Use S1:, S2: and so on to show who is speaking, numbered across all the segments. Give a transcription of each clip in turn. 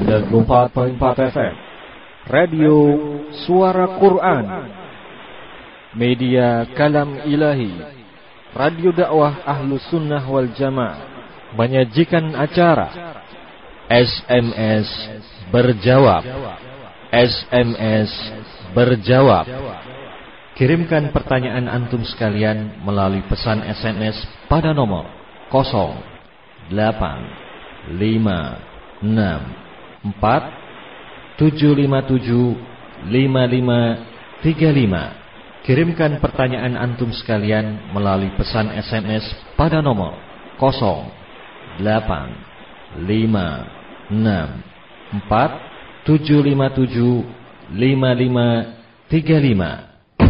S1: 94.4 FM Radio Suara Quran, Media Kalam Ilahi, Radio Dakwah Ahlus Sunnah wal Jamaah menyajikan acara SMS Berjawab. SMS Berjawab. Kirimkan pertanyaan antum sekalian melalui pesan SMS pada nomor 085647575535. Kirimkan pertanyaan antum sekalian melalui pesan SMS pada nomor 085647575535.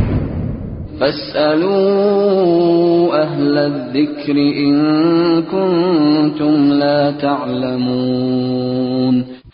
S2: فاسألوا أهل الذكر إن كنتم لا تعلمون.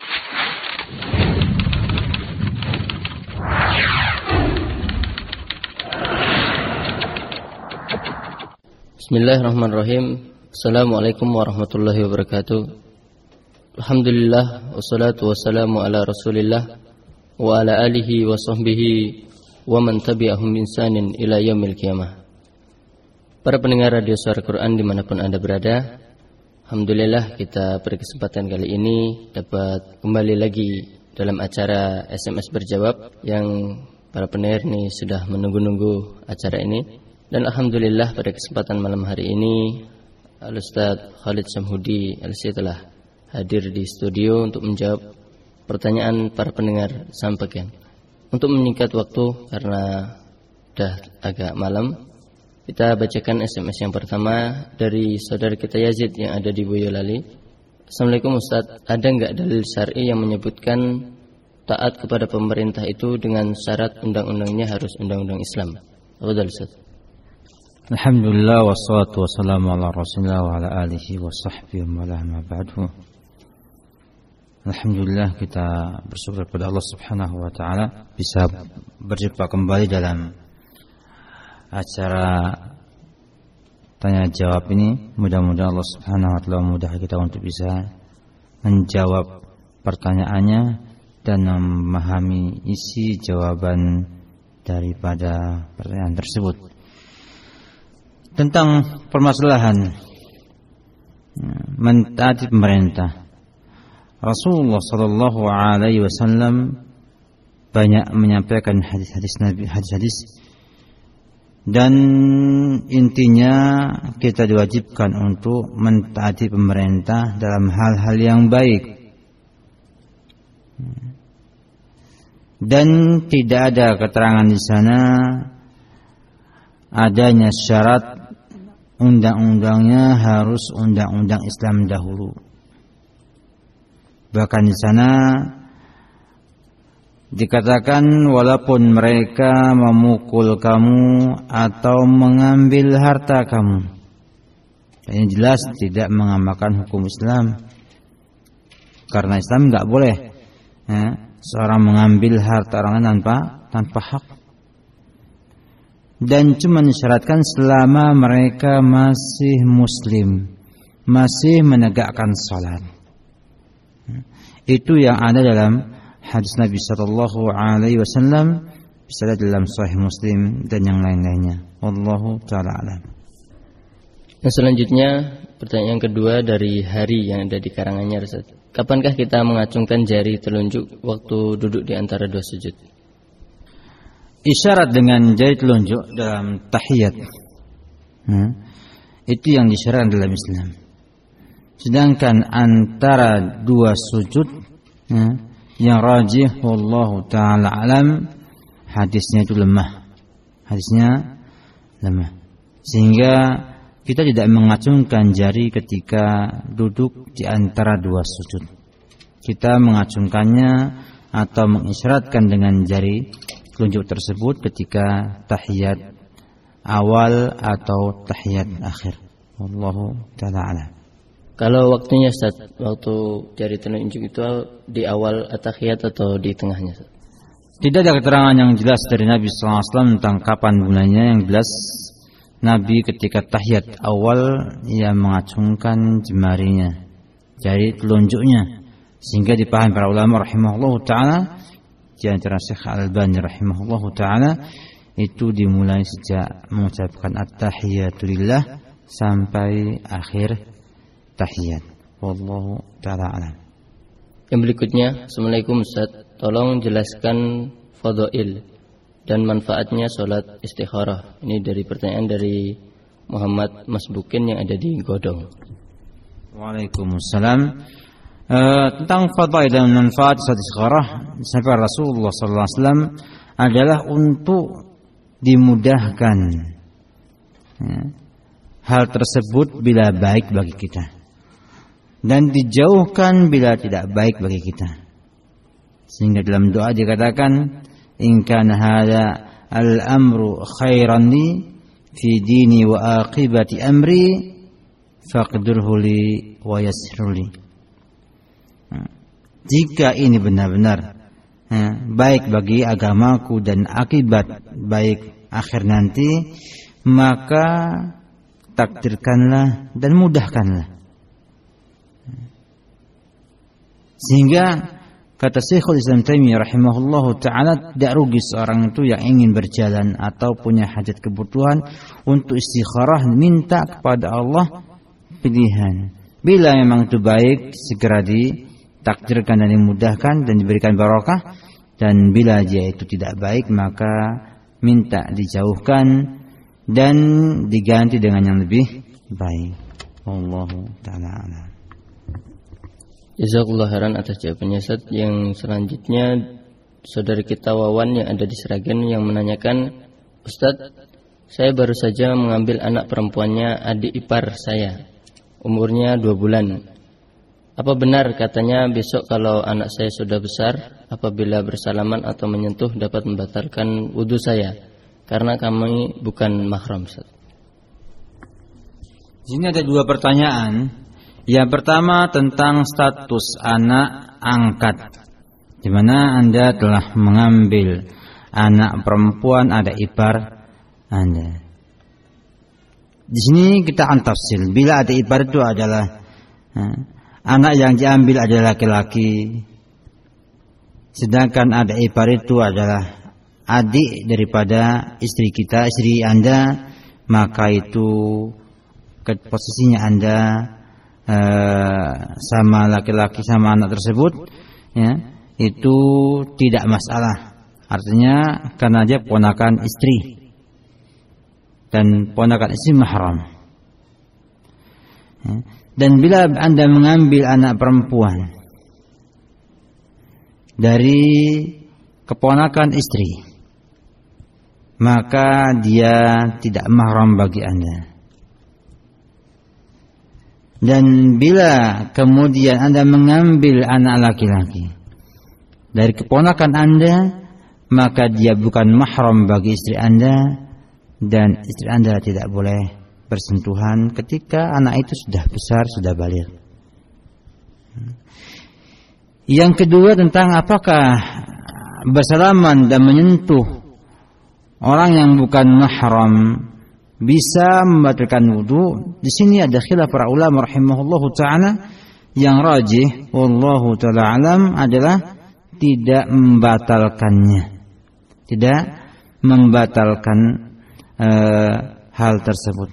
S3: Bismillahirrahmanirrahim. Assalamualaikum warahmatullahi wabarakatuh. Alhamdulillah, wassalatu wassalamu ala rasulillah wa ala alihi wa sahbihi wa man tabi'ahum binsanin ila yaumil qiyamah. Para pendengar radio Suara Quran dimanapun Anda berada, alhamdulillah kita pada kesempatan kali ini dapat kembali lagi dalam acara SMS Berjawab yang para pendengar ini sudah menunggu-nunggu acara ini. Dan alhamdulillah pada kesempatan malam hari ini Al-Ustaz Khalid Samhudi Al-Syi telah hadir di studio untuk menjawab pertanyaan para pendengar sampaikan. Untuk menyingkat waktu karena sudah agak malam, kita bacakan SMS yang pertama dari saudara kita Yazid yang ada di Boyolali. Assalamualaikum Ustaz, ada enggak dalil syar'i yang menyebutkan taat kepada pemerintah itu dengan syarat undang-undangnya harus undang-undang Islam? Afdal Ustaz.
S4: Alhamdulillah wassalatu wassalamu ala Rasulillah wa ala alihi wa sahbihi wa ma ba'du. Alhamdulillah kita bersyukur kepada Allah Subhanahu wa taala bisa berjumpa kembali dalam acara tanya jawab ini. Mudah-mudahan Allah Subhanahu wa taala memudahkan kita untuk bisa menjawab pertanyaannya dan memahami isi jawaban daripada pertanyaan tersebut. Tentang permasalahan mentaati pemerintah, Rasulullah sallallahu alaihi wasallam banyak menyampaikan hadis-hadis Nabi, hadis-hadis, dan intinya kita diwajibkan untuk mentaati pemerintah dalam hal-hal yang baik. Dan tidak ada keterangan di sana adanya syarat undang-undangnya harus undang-undang Islam dahulu. Bahkan di sana dikatakan walaupun mereka memukul kamu atau mengambil harta kamu, ini jelas tidak mengamalkan hukum Islam. Karena Islam enggak boleh seorang mengambil harta orang lain tanpa hak. Dan cuma disyaratkan selama mereka masih muslim, masih menegakkan salat. Itu yang ada dalam hadis Nabi sallallahu alaihi wasallam, bisa ada dalam Sahih Muslim dan yang lain-lainnya. Wallahu taala alam.
S3: Nah, selanjutnya pertanyaan kedua dari Hari yang ada di Karanganyar, Ustaz. Kapankah kita mengacungkan jari telunjuk waktu duduk di antara dua sujud?
S4: Isyarat dengan jari telunjuk dalam tahiyat itu yang disyaratkan dalam Islam. Sedangkan antara dua sujud yang rajih wallahu taala alam, hadisnya itu lemah. Sehingga kita tidak mengacungkan jari ketika duduk di antara dua sujud. Kita mengacungkannya atau mengisyaratkan dengan jari telunjuk tersebut ketika tahiyat awal atau tahiyat akhir. Wallahu ta'ala alam.
S3: Kalau waktunya Ustaz, waktu jari telunjuk itu di awal tahiyat atau di tengahnya, Ustaz?
S4: Tidak ada keterangan yang jelas dari Nabi sallallahu alaihi wasallam tentang kapan mulainya. Yang jelas Nabi ketika tahiyat awal ia mengacungkan jemarinya, jari telunjuknya, Sehingga dipahami para ulama rahimahullahu taala, di antara Syekh Al-Albani rahimahullahu taala, itu dimulai sejak mengucapkan at-tahiyatulillah sampai akhir tahiyat. Wallahu taala alam.
S3: Yang berikutnya, Assalamualaikum Ustaz, tolong jelaskan fadhail dan manfaatnya sholat istikharah. Ini dari pertanyaan dari Muhammad Masbukin yang ada di Godong.
S4: Waalaikumsalam. Tentang fadhail dan manfaat sholat istikharah, sampai Rasulullah sallallahu alaihi wasallam adalah untuk dimudahkan hal tersebut bila baik bagi kita, dan dijauhkan bila tidak baik bagi kita. Sehingga dalam doa dikatakan, in kana hadza al-amru khairan li fi dini wa aqibati amri faqdirhu li wa yassirhu li. Jika ini benar-benar baik bagi agamaku dan akibat baik akhir nanti, maka takdirkanlah dan mudahkanlah. Sehingga kata Syekhul Islam Taimiyah rahimahullahu taala, tidak rugi seorang itu yang ingin berjalan atau punya hajat kebutuhan untuk istikharah, minta kepada Allah pilihan. Bila memang itu baik, segera ditakdirkan dan dimudahkan dan diberikan barakah, dan bila dia itu tidak baik, maka minta dijauhkan dan diganti dengan yang lebih baik. Wallahu taala a'lam.
S3: Jazakallahu khairan atas jawabannya Ustaz. Yang selanjutnya, saudari kita Wawan yang ada di Sragen yang menanyakan, Ustaz, saya baru saja mengambil anak perempuannya adik ipar saya, umurnya 2 bulan. Apa benar katanya besok kalau anak saya sudah besar, apabila bersalaman atau menyentuh dapat membatalkan wudu saya, karena kami bukan mahram, Ustaz?
S4: Di sini ada 2 pertanyaan. Yang pertama tentang status anak angkat, di mana Anda telah mengambil anak perempuan ada ipar Anda. Di sini kita akan tafsil. Bila ada ipar itu adalah anak yang diambil adalah laki-laki, sedangkan ada ipar itu adalah adik daripada istri kita, istri Anda, maka itu posisinya Anda sama laki-laki sama anak tersebut, ya, itu tidak masalah. Artinya karena dia ponakan istri, dan ponakan istri mahram. Ya. Dan bila Anda mengambil anak perempuan dari keponakan istri, maka dia tidak mahram bagi Anda. Dan bila kemudian Anda mengambil anak laki-laki dari keponakan Anda, maka dia bukan mahram bagi istri Anda, dan istri Anda tidak boleh bersentuhan ketika anak itu sudah besar, sudah baligh. Yang kedua tentang apakah bersalaman dan menyentuh orang yang bukan mahram bisa membatalkan wudu. Di sini ada khilaf para ulama rahimahullahu taala. Yang rajih wallahu taala alam adalah tidak membatalkannya, tidak membatalkan hal tersebut.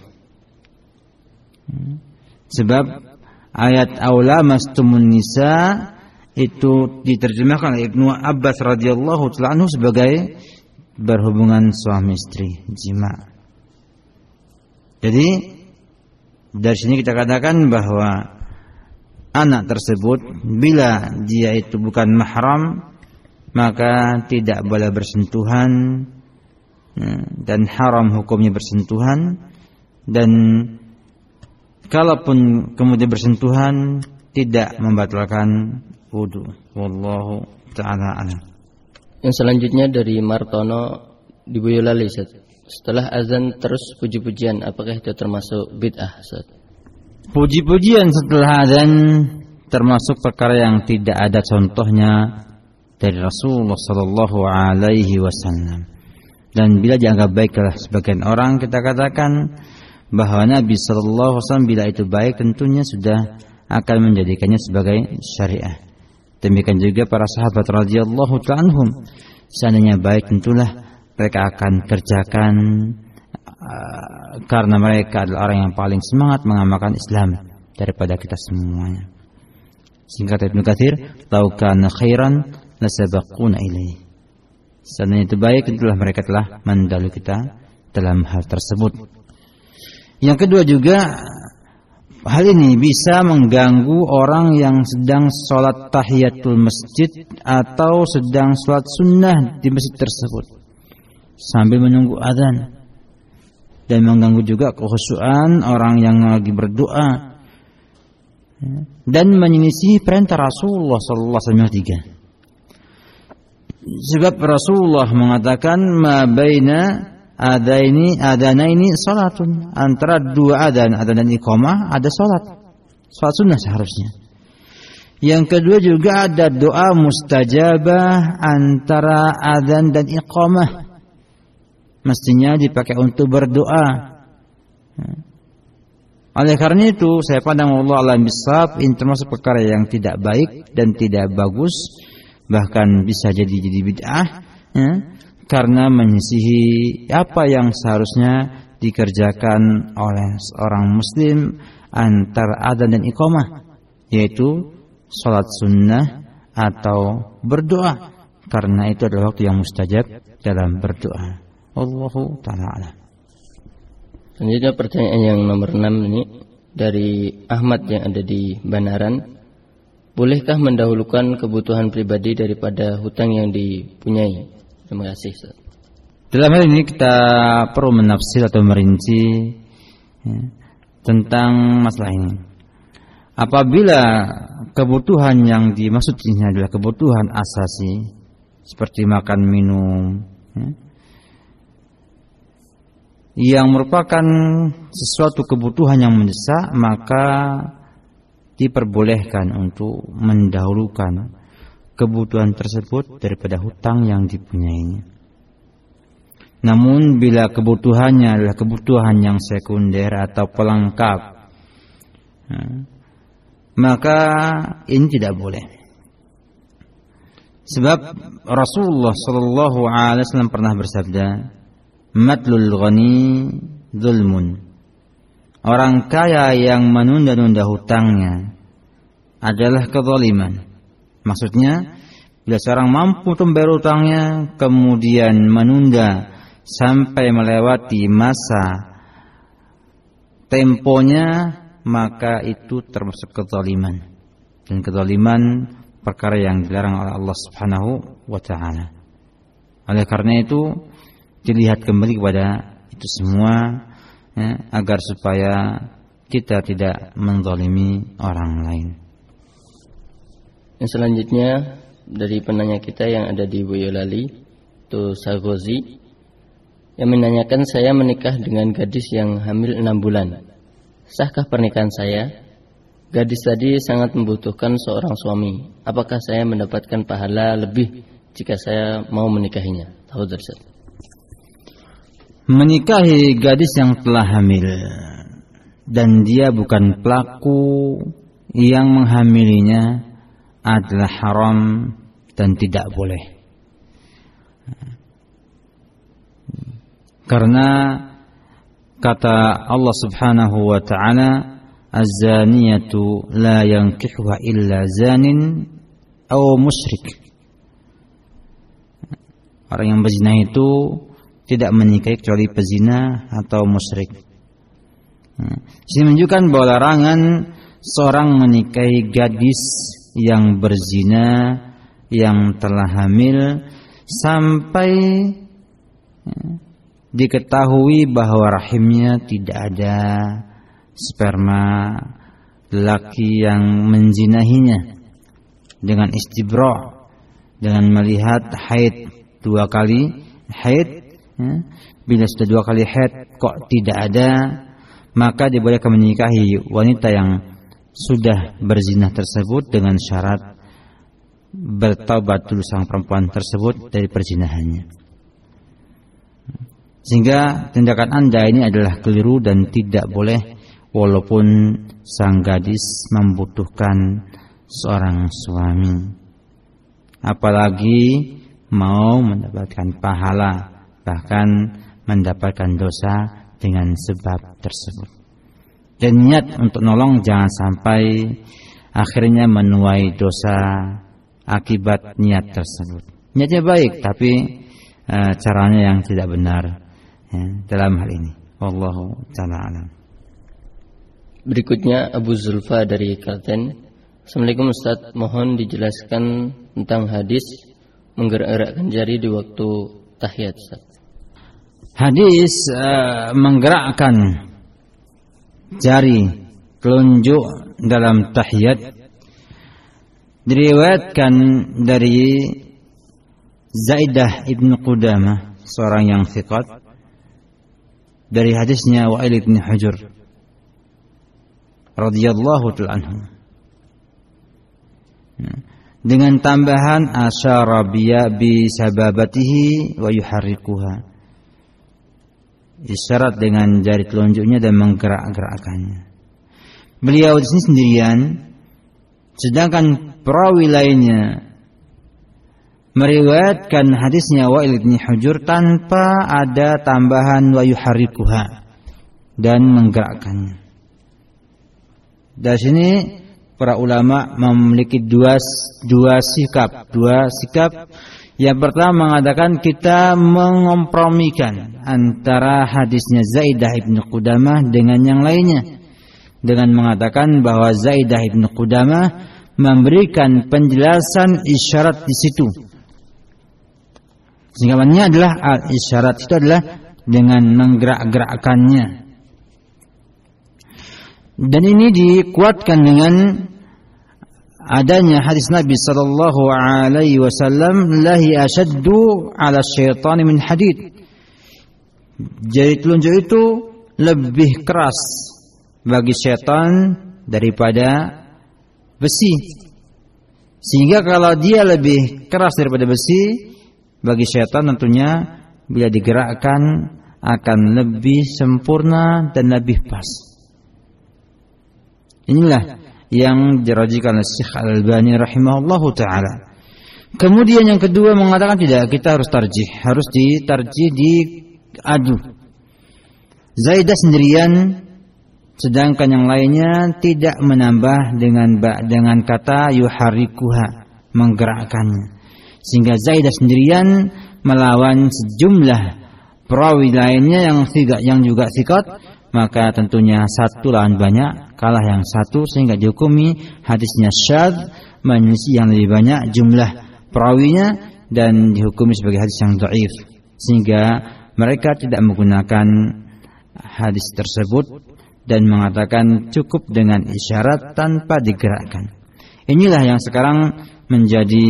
S4: Sebab ayat aula mastumun nisa itu diterjemahkan oleh Ibnu Abbas radhiyallahu taala anhu sebagai berhubungan suami istri, jima. Jadi dari sini kita katakan bahwa anak tersebut bila dia itu bukan mahram, maka tidak boleh bersentuhan, dan haram hukumnya bersentuhan. Dan kalaupun kemudian bersentuhan tidak membatalkan wudu. Wallahu ta'ala alam.
S3: Yang selanjutnya dari Martono di Boyolali, setelah azan terus puji-pujian, apakah itu termasuk bid'ah, Ustaz?
S4: Puji-pujian setelah azan termasuk perkara yang tidak ada contohnya dari Rasulullah sallallahu alaihi wasallam. Dan bila dianggap baik oleh sebagian orang, kita katakan bahwa Nabi sallallahu alaihi wasallam bila itu baik tentunya sudah akan menjadikannya sebagai syariah. Demikian juga para sahabat radhiyallahu ta'ala anhum. Seandainya baik tentulah mereka akan kerjakan karena mereka adalah orang yang paling semangat mengamalkan Islam daripada kita semuanya. Singkat Ibnu Katsir, "Lau kana khairan lasabaquna ilaihi." Seandainya itu baik, tentulah mereka telah mendahului kita dalam hal tersebut. Yang kedua juga, hal ini bisa mengganggu orang yang sedang sholat tahiyatul masjid atau sedang sholat sunnah di masjid tersebut sambil menunggu adzan, dan mengganggu juga kekhusyuan orang yang lagi berdoa dan menyelisihi perintah Rasulullah sallallahu alaihi wasallam tiga. Sebab Rasulullah mengatakan ma baina adanaini salatun, antara dua adzan dan iqamah ada salat sunnah seharusnya. Yang kedua juga ada doa mustajabah antara adzan dan iqamah, mestinya dipakai untuk berdoa. Oleh karena itu saya pandang Allah alam bisawab, ini termasuk perkara yang tidak baik dan tidak bagus, bahkan bisa jadi bid'ah, karena menyisihi apa yang seharusnya dikerjakan oleh seorang muslim antara adzan dan iqamah, yaitu salat sunnah atau berdoa, karena itu adalah waktu yang mustajab dalam berdoa. Allahu ta'ala a'lam.
S3: Selanjutnya pertanyaan yang nomor 6 ini dari Ahmad yang ada di Banaran. Bolehkah mendahulukan kebutuhan pribadi daripada hutang yang dipunyai? Terima kasih.
S4: Dalam hal ini kita perlu menafsir atau merinci tentang masalah ini. Apabila kebutuhan yang dimaksud ini adalah kebutuhan asasi seperti makan minum, yang merupakan sesuatu kebutuhan yang mendesak, maka diperbolehkan untuk mendahulukan kebutuhan tersebut daripada hutang yang dipunyainya. Namun bila kebutuhannya adalah kebutuhan yang sekunder atau pelengkap, maka ini tidak boleh. Sebab Rasulullah sallallahu alaihi wasallam pernah bersabda, "Matlul ghani zulmun." Orang kaya yang menunda-nunda hutangnya adalah kezaliman. Maksudnya, bila seorang mampu membayar hutangnya kemudian menunda sampai melewati masa temponya, maka itu termasuk kezaliman. Dan kezaliman perkara yang dilarang oleh Allah Subhanahu wa taala. Oleh karena itu, dilihat kembali kepada itu semua, agar supaya kita tidak menzalimi orang lain.
S3: Yang selanjutnya dari penanya kita yang ada di Boyolali, itu Sagozi, yang menanyakan, saya menikah dengan gadis yang hamil 6 bulan. Sahkah pernikahan saya? Gadis tadi sangat membutuhkan seorang suami. Apakah saya mendapatkan pahala lebih jika saya mau menikahinya? Tahu dari
S4: menikahi gadis yang telah hamil dan dia bukan pelaku yang menghamilinya adalah haram dan tidak boleh. Karena kata Allah Subhanahu wa taala, az-zaniyatu la yankihuha illa zanin aw musyrik. Orang yang berzina itu tidak menikahi kecuali pezina atau musyrik. Ini menunjukkan bahwa larangan seorang menikahi gadis yang berzina yang telah hamil sampai diketahui bahwa rahimnya tidak ada sperma laki yang menzinahinya, dengan istibra, dengan melihat haid 2 kali haid. Bila sudah 2 kali haid kok tidak ada, maka dibolehkan menikahi wanita yang sudah berzina tersebut dengan syarat bertaubat dulu sang perempuan tersebut dari perzinahannya. Sehingga tindakan Anda ini adalah keliru dan tidak boleh, walaupun sang gadis membutuhkan seorang suami. apalagi mau mendapatkan pahala, bahkan mendapatkan dosa dengan sebab tersebut. Dan niat untuk nolong jangan sampai akhirnya menuai dosa akibat niat tersebut. Niatnya baik tapi caranya yang tidak benar dalam hal ini. Wallahu ta'ala alam.
S3: Berikutnya Abu Zulfa dari Kalten. Assalamualaikum Ustaz, mohon dijelaskan tentang hadis menggerak-gerakkan jari di waktu tahiyat Ustaz.
S4: Hadis menggerakkan jari telunjuk dalam tahiyat diriwayatkan dari Zaidah ibn Qudamah, seorang yang thiqat, dari hadisnya Wa'il ibn Hujur radhiyallahu ta'ala anhu, dengan tambahan asyara bi sababatihi wa yuharrikuha, isyarat dengan jari telunjuknya dan menggerak-gerakkannya. Beliau di sini sendirian, sedangkan perawi lainnya meriwayatkan hadisnya Wa'il bin Hujur tanpa ada tambahan wa yuharrikuha, dan menggerakkannya. Dari sini para ulama memiliki dua sikap. Yang pertama mengatakan kita mengompromikan antara hadisnya Zaidah ibn Qudamah dengan yang lainnya, dengan mengatakan bahwa Zaidah ibn Qudamah memberikan penjelasan isyarat di situ. Singkatannya adalah isyarat itu adalah dengan menggerak-gerakkannya. Dan ini dikuatkan dengan adanya hadis Nabi sallallahu alaihi wasallam, lahi ashaddu 'ala syaitan min hadid. Jari telunjuk itu lebih keras bagi syaitan daripada besi. Sehingga kalau dia lebih keras daripada besi, bagi syaitan tentunya bila digerakkan akan lebih sempurna dan lebih pas. Inilah yang dirajikan oleh Syekh Al-Albani rahimahullahu ta'ala. Kemudian yang kedua mengatakan tidak, kita harus tarjih, harus ditarjih, diadu. Zaidah sendirian, sedangkan yang lainnya tidak menambah dengan kata yuharrikuha, menggerakkannya. Sehingga Zaidah sendirian melawan sejumlah perawi lainnya yang juga thiqat, maka tentunya satu lawan banyak, kalah yang satu, sehingga dihukumi hadisnya syadz, menyelisih yang lebih banyak jumlah perawinya, dan dihukumi sebagai hadis yang dhaif, sehingga mereka tidak menggunakan hadis tersebut dan mengatakan cukup dengan isyarat tanpa digerakkan. Inilah yang sekarang menjadi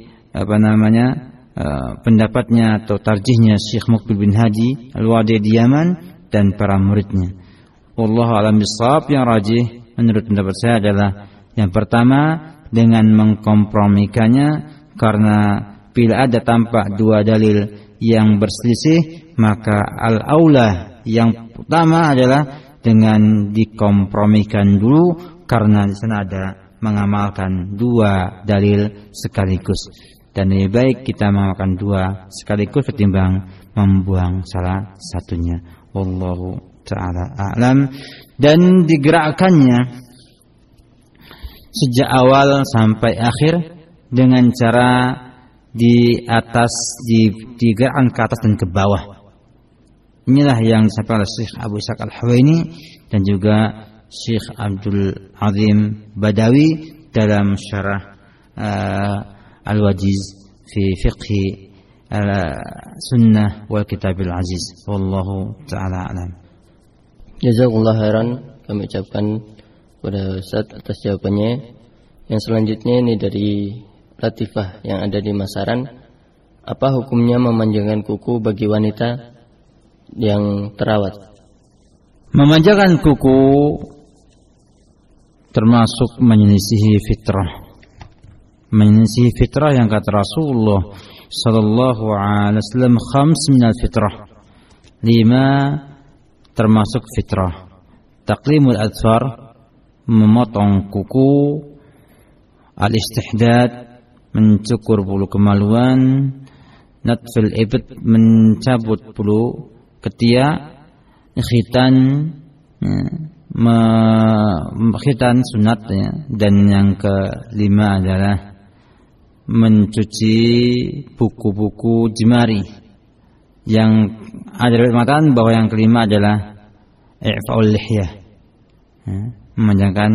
S4: pendapatnya atau tarjihnya Syekh Muqbil bin Hadi Al-Wadi di Yaman dan para muridnya. Wallahu a'lam bishawab. Yang rajih menurut pendapat saya adalah yang pertama dengan mengkompromikannya, karena bila ada tampak dua dalil yang berselisih, maka al-aula yang pertama adalah dengan dikompromikan dulu, karena di sana ada mengamalkan dua dalil sekaligus, dan lebih baik kita mengamalkan dua sekaligus ketimbang membuang salah satunya. Wallahu ta'ala a'lam. Dan digerakkannya sejak awal sampai akhir dengan cara di atas, digerakkan ke atas dan ke bawah. Inilah yang disampaikan oleh Syekh Abu Ishaq Al-Huwaini dan juga Syekh Abdul Azim Badawi dalam syarah Al-Wajiz fi Fiqhi Sunnah wal Kitabil Aziz. Wallahu ta'ala alam.
S3: Jazakumullah khairan, kami ucapkan kepada Ustaz atas jawabannya. Yang selanjutnya ini dari Latifah yang ada di Masaran. Apa hukumnya memanjangkan kuku bagi wanita yang terawat?
S4: Memanjangkan kuku termasuk menyelisihi fitrah. Menyelisihi fitrah yang kata Rasulullah sallallahu alaihi wasallam, khams minal fitrah. 5 termasuk fitrah. Taqlimul adfar, memotong kuku, al-istihdad, mencukur bulu kemaluan, natful ibd, mencabut bulu ketiak, khitan, khitan sunat ya. Dan yang kelima adalah mencuci buku-buku jemari. Yang ada mengatakan bahwa yang kelima adalah i'fa'ul lihyah, memanjangkan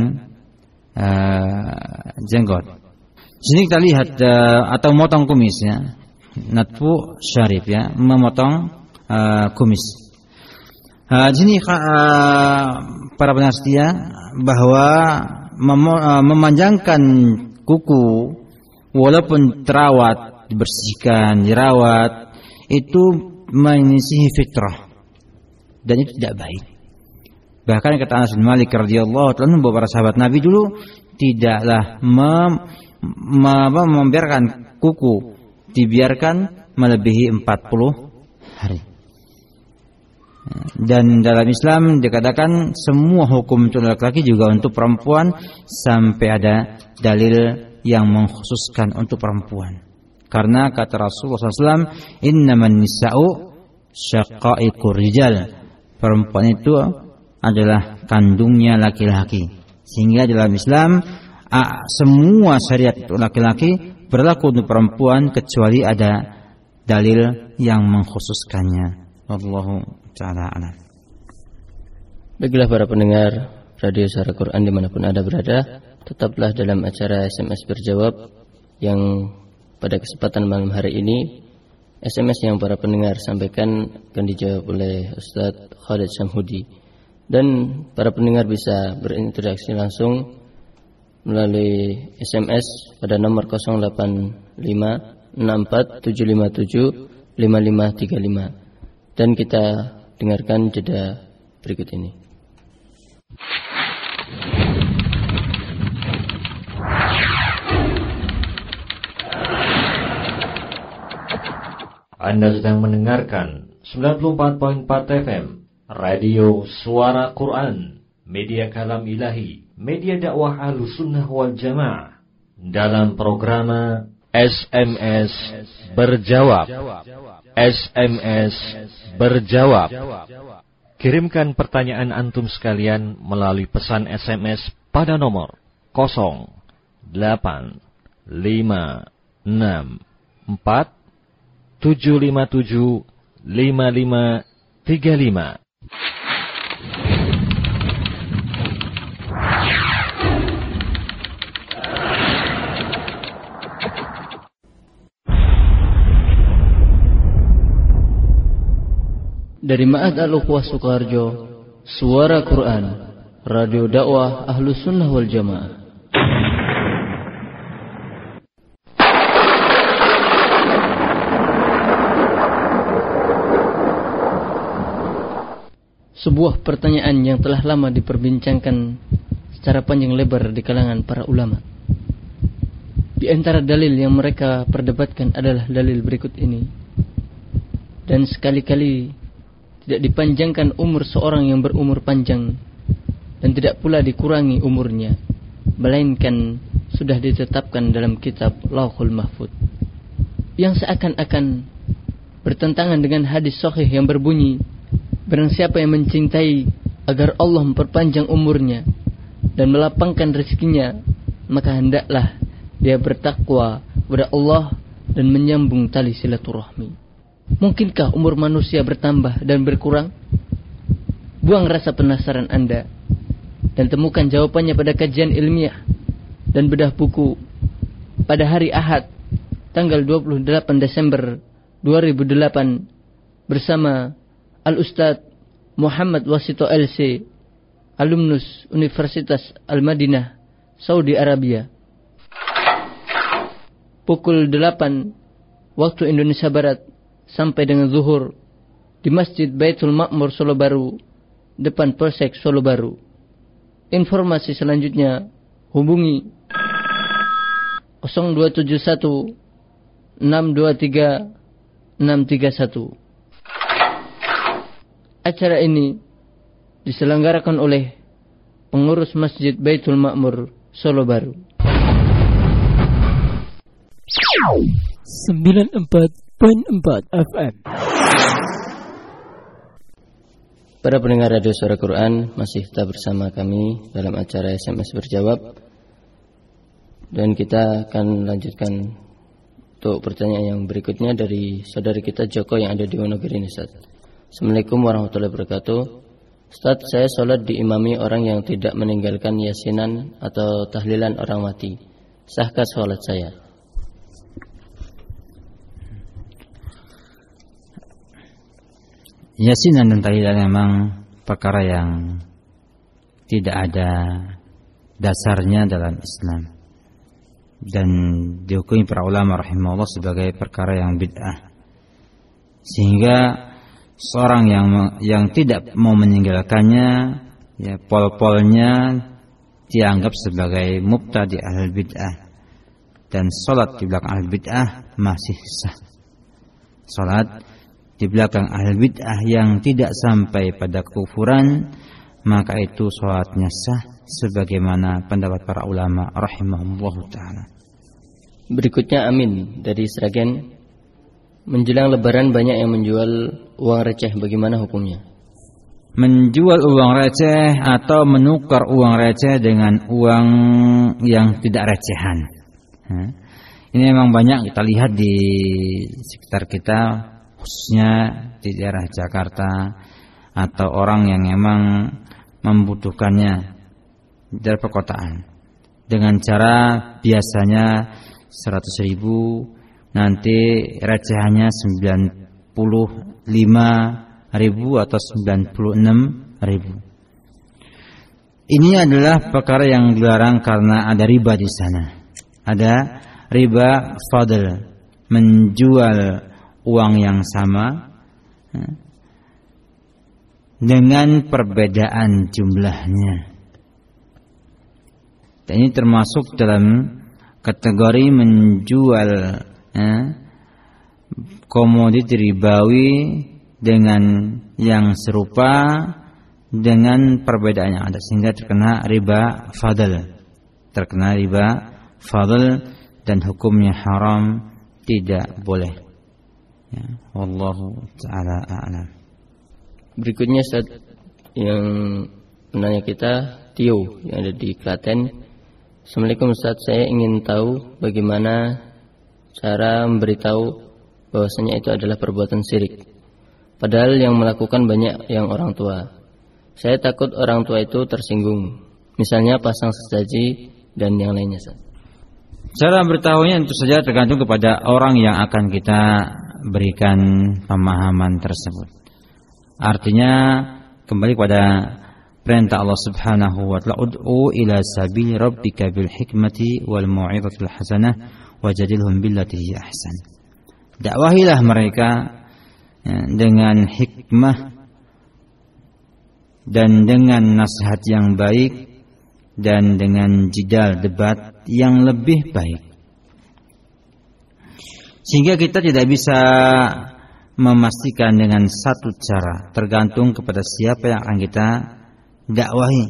S4: jenggot. Sini kita lihat atau memotong kumis ya, natfu syarif ya, memotong kumis. Di sini para pendengar setia bahwa memanjangkan kuku walaupun terawat, dibersihkan, dirawat, itu menyisihi fitrah dan itu tidak baik. Bahkan kata Anas bin Malik radhiyallahu ta'ala bahwa para sahabat Nabi dulu tidaklah membiarkan kuku dibiarkan melebihi 40 hari. Dan dalam Islam dikatakan semua hukum untuk laki-laki juga untuk perempuan sampai ada dalil yang mengkhususkan untuk perempuan. Karena kata Rasulullah SAW, innaman nisa'u syaqaiqur rijal, perempuan itu adalah kandungnya laki-laki. Sehingga dalam Islam semua syariat untuk laki-laki berlaku untuk perempuan kecuali ada dalil yang mengkhususkannya. Wallahu ta'ala a'lam.
S3: Baiklah para pendengar Radio Suara Quran dimanapun Anda berada, tetaplah dalam acara SMS berjawab yang pada kesempatan malam hari ini SMS yang para pendengar sampaikan akan dijawab oleh Ustadz Khalid Samhudi. Dan para pendengar bisa berinteraksi langsung melalui SMS pada nomor 085647575535. Dan kita dengarkan jeda berikut ini.
S1: Anda sedang mendengarkan 94.4 FM Radio Suara Quran, media kalam ilahi, media dakwah Ahlussunnah wal Jamaah, dalam program SMS Berjawab. SMS Berjawab. Kirimkan pertanyaan antum sekalian melalui pesan SMS pada nomor 085647575535.
S3: Dari Ma'had Al-Ukhwah Sukoharjo, Suara Quran, Radio Dakwah Ahlussunnah wal Jamaah. Sebuah pertanyaan yang telah lama diperbincangkan secara panjang lebar di kalangan para ulama. Di antara dalil yang mereka perdebatkan adalah dalil berikut ini. Dan sekali-kali tidak dipanjangkan umur seorang yang berumur panjang dan tidak pula dikurangi umurnya, melainkan sudah ditetapkan dalam kitab Lauhul Mahfuz, yang seakan-akan bertentangan dengan hadis sahih yang berbunyi, barang siapa yang mencintai agar Allah memperpanjang umurnya dan melapangkan rezekinya, maka hendaklah dia bertakwa kepada Allah dan menyambung tali silaturahmi. Mungkinkah umur manusia bertambah dan berkurang? Buang rasa penasaran Anda dan temukan jawabannya pada kajian ilmiah dan bedah buku pada hari Ahad tanggal 28 Desember 2008 bersama Al-Ustadz Muhammad Wasito LC, alumnus Universitas Al-Madinah, Saudi Arabia. Pukul 8 waktu Indonesia Barat sampai dengan zuhur di Masjid Baitul Ma'mur Solo Baru, depan Polsek Solo Baru. Informasi selanjutnya hubungi 0271 623 631. Acara ini diselenggarakan oleh pengurus Masjid Baitul Ma'mur Solo Baru.
S5: 94.4 FM.
S3: Para pendengar Radio Suara Quran, masih tetap bersama kami dalam acara SMS Berjawab. Dan kita akan lanjutkan untuk pertanyaan yang berikutnya dari saudari kita Joko yang ada di Wonogiri, Ustaz. Assalamualaikum warahmatullahi wabarakatuh. Ustaz, saya sholat diimami orang yang tidak meninggalkan yasinan atau tahlilan orang mati. Sahkah sholat saya?
S4: Yasinan dan tahlilan memang perkara yang tidak ada dasarnya dalam Islam dan dihukumi para ulama rahimahullah sebagai perkara yang bid'ah, sehingga seorang yang tidak mau meninggalkannya, ya pol-polnya dianggap sebagai mubtadi' ahlul bid'ah, dan salat di belakang ahlul bid'ah masih sah. Salat di belakang ahlul bid'ah yang tidak sampai pada kekufuran, maka itu salatnya sah sebagaimana pendapat para ulama rahimahullahu taala.
S3: Berikutnya Amin dari Sragen. Menjelang lebaran banyak yang menjual uang receh, bagaimana hukumnya?
S4: Menjual uang receh atau menukar uang receh dengan uang yang tidak recehan. Ini memang banyak kita lihat di sekitar kita, khususnya di daerah Jakarta, atau orang yang memang membutuhkannya dari perkotaan, dengan cara biasanya 100.000, nanti recehannya 95.000 atau 96.000. Ini adalah perkara yang dilarang karena ada riba di sana. Ada riba fadl, menjual uang yang sama dengan perbedaan jumlahnya. Dan ini termasuk dalam kategori menjual komoditi ribawi dengan yang serupa dengan perbedaan yang ada, sehingga terkena riba fadl, dan hukumnya haram, tidak boleh. Ya, wallahu ta'ala a'lam.
S3: Berikutnya Ustaz, yang menanya kita Tio yang ada di Klaten. Assalamualaikum Ustaz, saya ingin tahu bagaimana cara memberitahu bahwasanya itu adalah perbuatan syirik, padahal yang melakukan banyak yang orang tua. Saya takut orang tua itu tersinggung, misalnya pasang sesaji dan yang lainnya Ustaz.
S4: Cara beritahunya tentu saja tergantung kepada orang yang akan kita berikan pemahaman tersebut. Artinya kembali pada perintah Allah Subhanahu wa ta'ala, ud'u ila sabili rabbika bil hikmati wal mau'izatil hasanah wajadilhum billati hi ahsan. Dakwahilah mereka dengan hikmah dan dengan nasihat yang baik dan dengan jidal debat yang lebih baik. Sehingga kita tidak bisa memastikan dengan satu cara, tergantung kepada siapa yang akan kita dakwahi.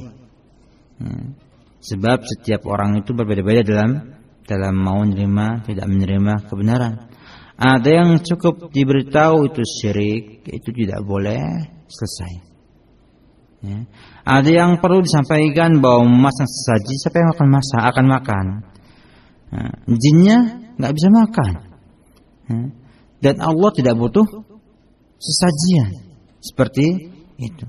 S4: Sebab setiap orang itu berbeda-beda dalam mau menerima tidak menerima kebenaran. Ada yang cukup diberitahu itu syirik, itu tidak boleh, selesai. Ya. Ada yang perlu disampaikan bahwa memasang sesaji, siapa yang akan makan? Jinnya nggak bisa makan. Dan Allah tidak butuh sesajian seperti itu.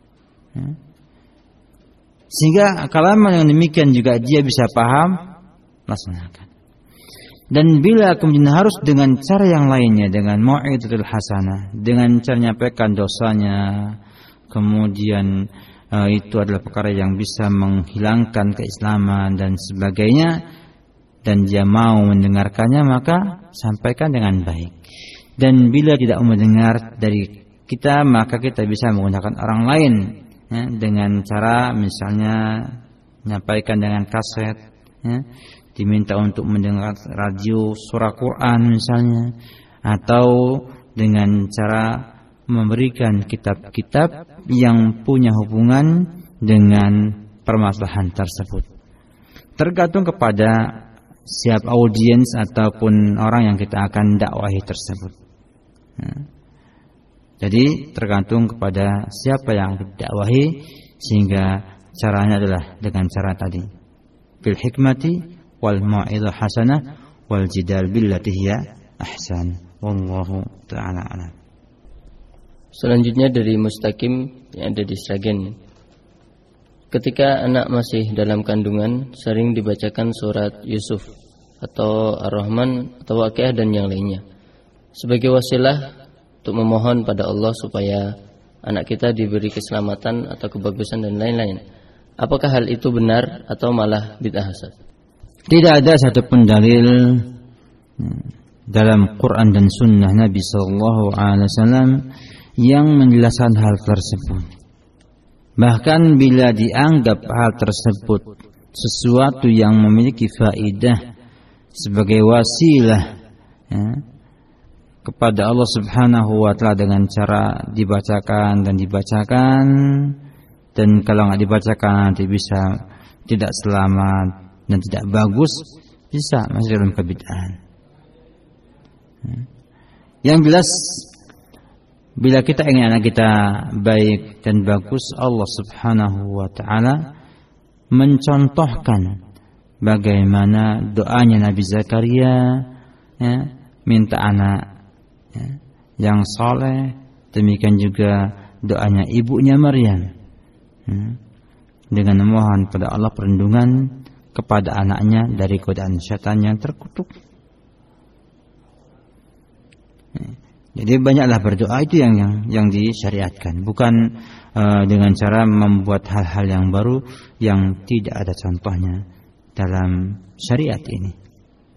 S4: Sehingga kalaman yang demikian juga dia bisa paham, laksanakan. Dan bila kemudian harus dengan cara yang lainnya, dengan mau'izatul hasanah, dengan cara menyampaikan dosanya, kemudian itu adalah perkara yang bisa menghilangkan keislaman dan sebagainya, dan dia mau mendengarkannya, maka sampaikan dengan baik. Dan bila tidak mau mendengar dari kita, maka kita bisa menggunakan orang lain, ya, dengan cara misalnya menyampaikan dengan kaset, ya, diminta untuk mendengar radio surah Quran misalnya, atau dengan cara memberikan kitab-kitab yang punya hubungan dengan permasalahan tersebut. Tergantung kepada siap audiens ataupun orang yang kita akan dakwahi tersebut. Jadi tergantung kepada siapa yang didakwahi, sehingga caranya adalah dengan cara tadi, bil hikmati wal mau'izah hasanah wal jidal billati hiya ahsan. Wallahu ta'ala a'lam.
S3: Selanjutnya dari Mustaqim yang ada di Sragen. Ketika anak masih dalam kandungan, sering dibacakan surat Yusuf atau Ar-Rahman atau Waqiah dan yang lainnya sebagai wasilah untuk memohon pada Allah supaya anak kita diberi keselamatan atau kebagusan dan lain-lain. Apakah hal itu benar atau malah bid'ah, Ustaz?
S4: Tidak ada satupun dalil dalam Quran dan Sunnah Nabi Sallallahu Alaihi Wasallam yang menjelaskan hal tersebut. Bahkan bila dianggap hal tersebut sesuatu yang memiliki faidah sebagai wasilah kepada Allah Subhanahu wa Ta'ala dengan cara dibacakan, dan kalau nggak dibacakan nanti bisa tidak selamat dan tidak bagus, bisa masuk dalam kebid'ahan. Yang jelas, bila kita ingin anak kita baik dan bagus, Allah Subhanahu wa Ta'ala mencontohkan bagaimana doanya Nabi Zakaria, minta anak yang saleh. Demikian juga doanya ibunya Maryam, dengan memohon pada Allah perlindungan kepada anaknya dari godaan syaitan yang terkutuk. Jadi banyaklah berdoa, itu yang disyariatkan, bukan dengan cara membuat hal-hal yang baru yang tidak ada contohnya dalam syariat ini.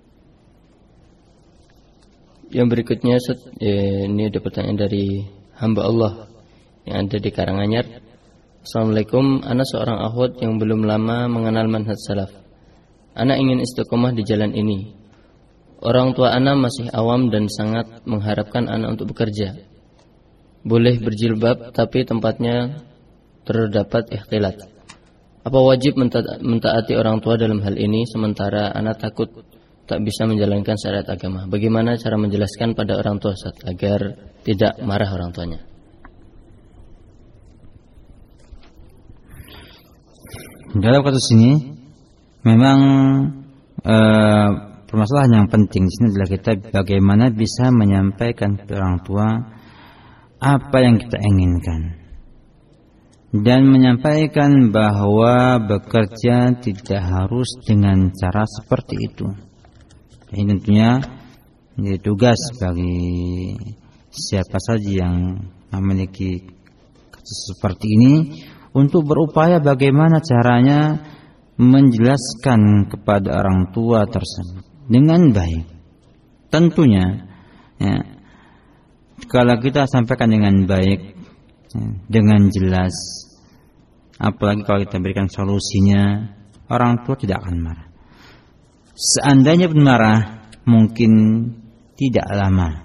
S3: Yang berikutnya, ini ada pertanyaan dari hamba Allah yang ada di Karanganyar. Assalamualaikum, ana seorang akhwat yang belum lama mengenal manhaj salaf. Ana ingin istiqomah di jalan ini. Orang tua ana masih awam dan sangat mengharapkan ana untuk bekerja. Boleh berjilbab tapi tempatnya terdapat ikhtilat. Apa wajib mentaati orang tua dalam hal ini, sementara ana takut tak bisa menjalankan syariat agama? Bagaimana cara menjelaskan pada orang tua Ustaz agar tidak marah orang tuanya?
S4: Dalam kasus ini memang permasalahan yang penting di sini adalah kita bagaimana bisa menyampaikan kepada orang tua apa yang kita inginkan, dan menyampaikan bahwa bekerja tidak harus dengan cara seperti itu. Ini tentunya menjadi tugas bagi siapa saja yang memiliki kasus seperti ini untuk berupaya bagaimana caranya menjelaskan kepada orang tua tersebut dengan baik. Tentunya kalau kita sampaikan dengan baik, dengan jelas, apalagi kalau kita berikan solusinya, orang tua tidak akan marah. Seandainya pun marah, mungkin tidak lama.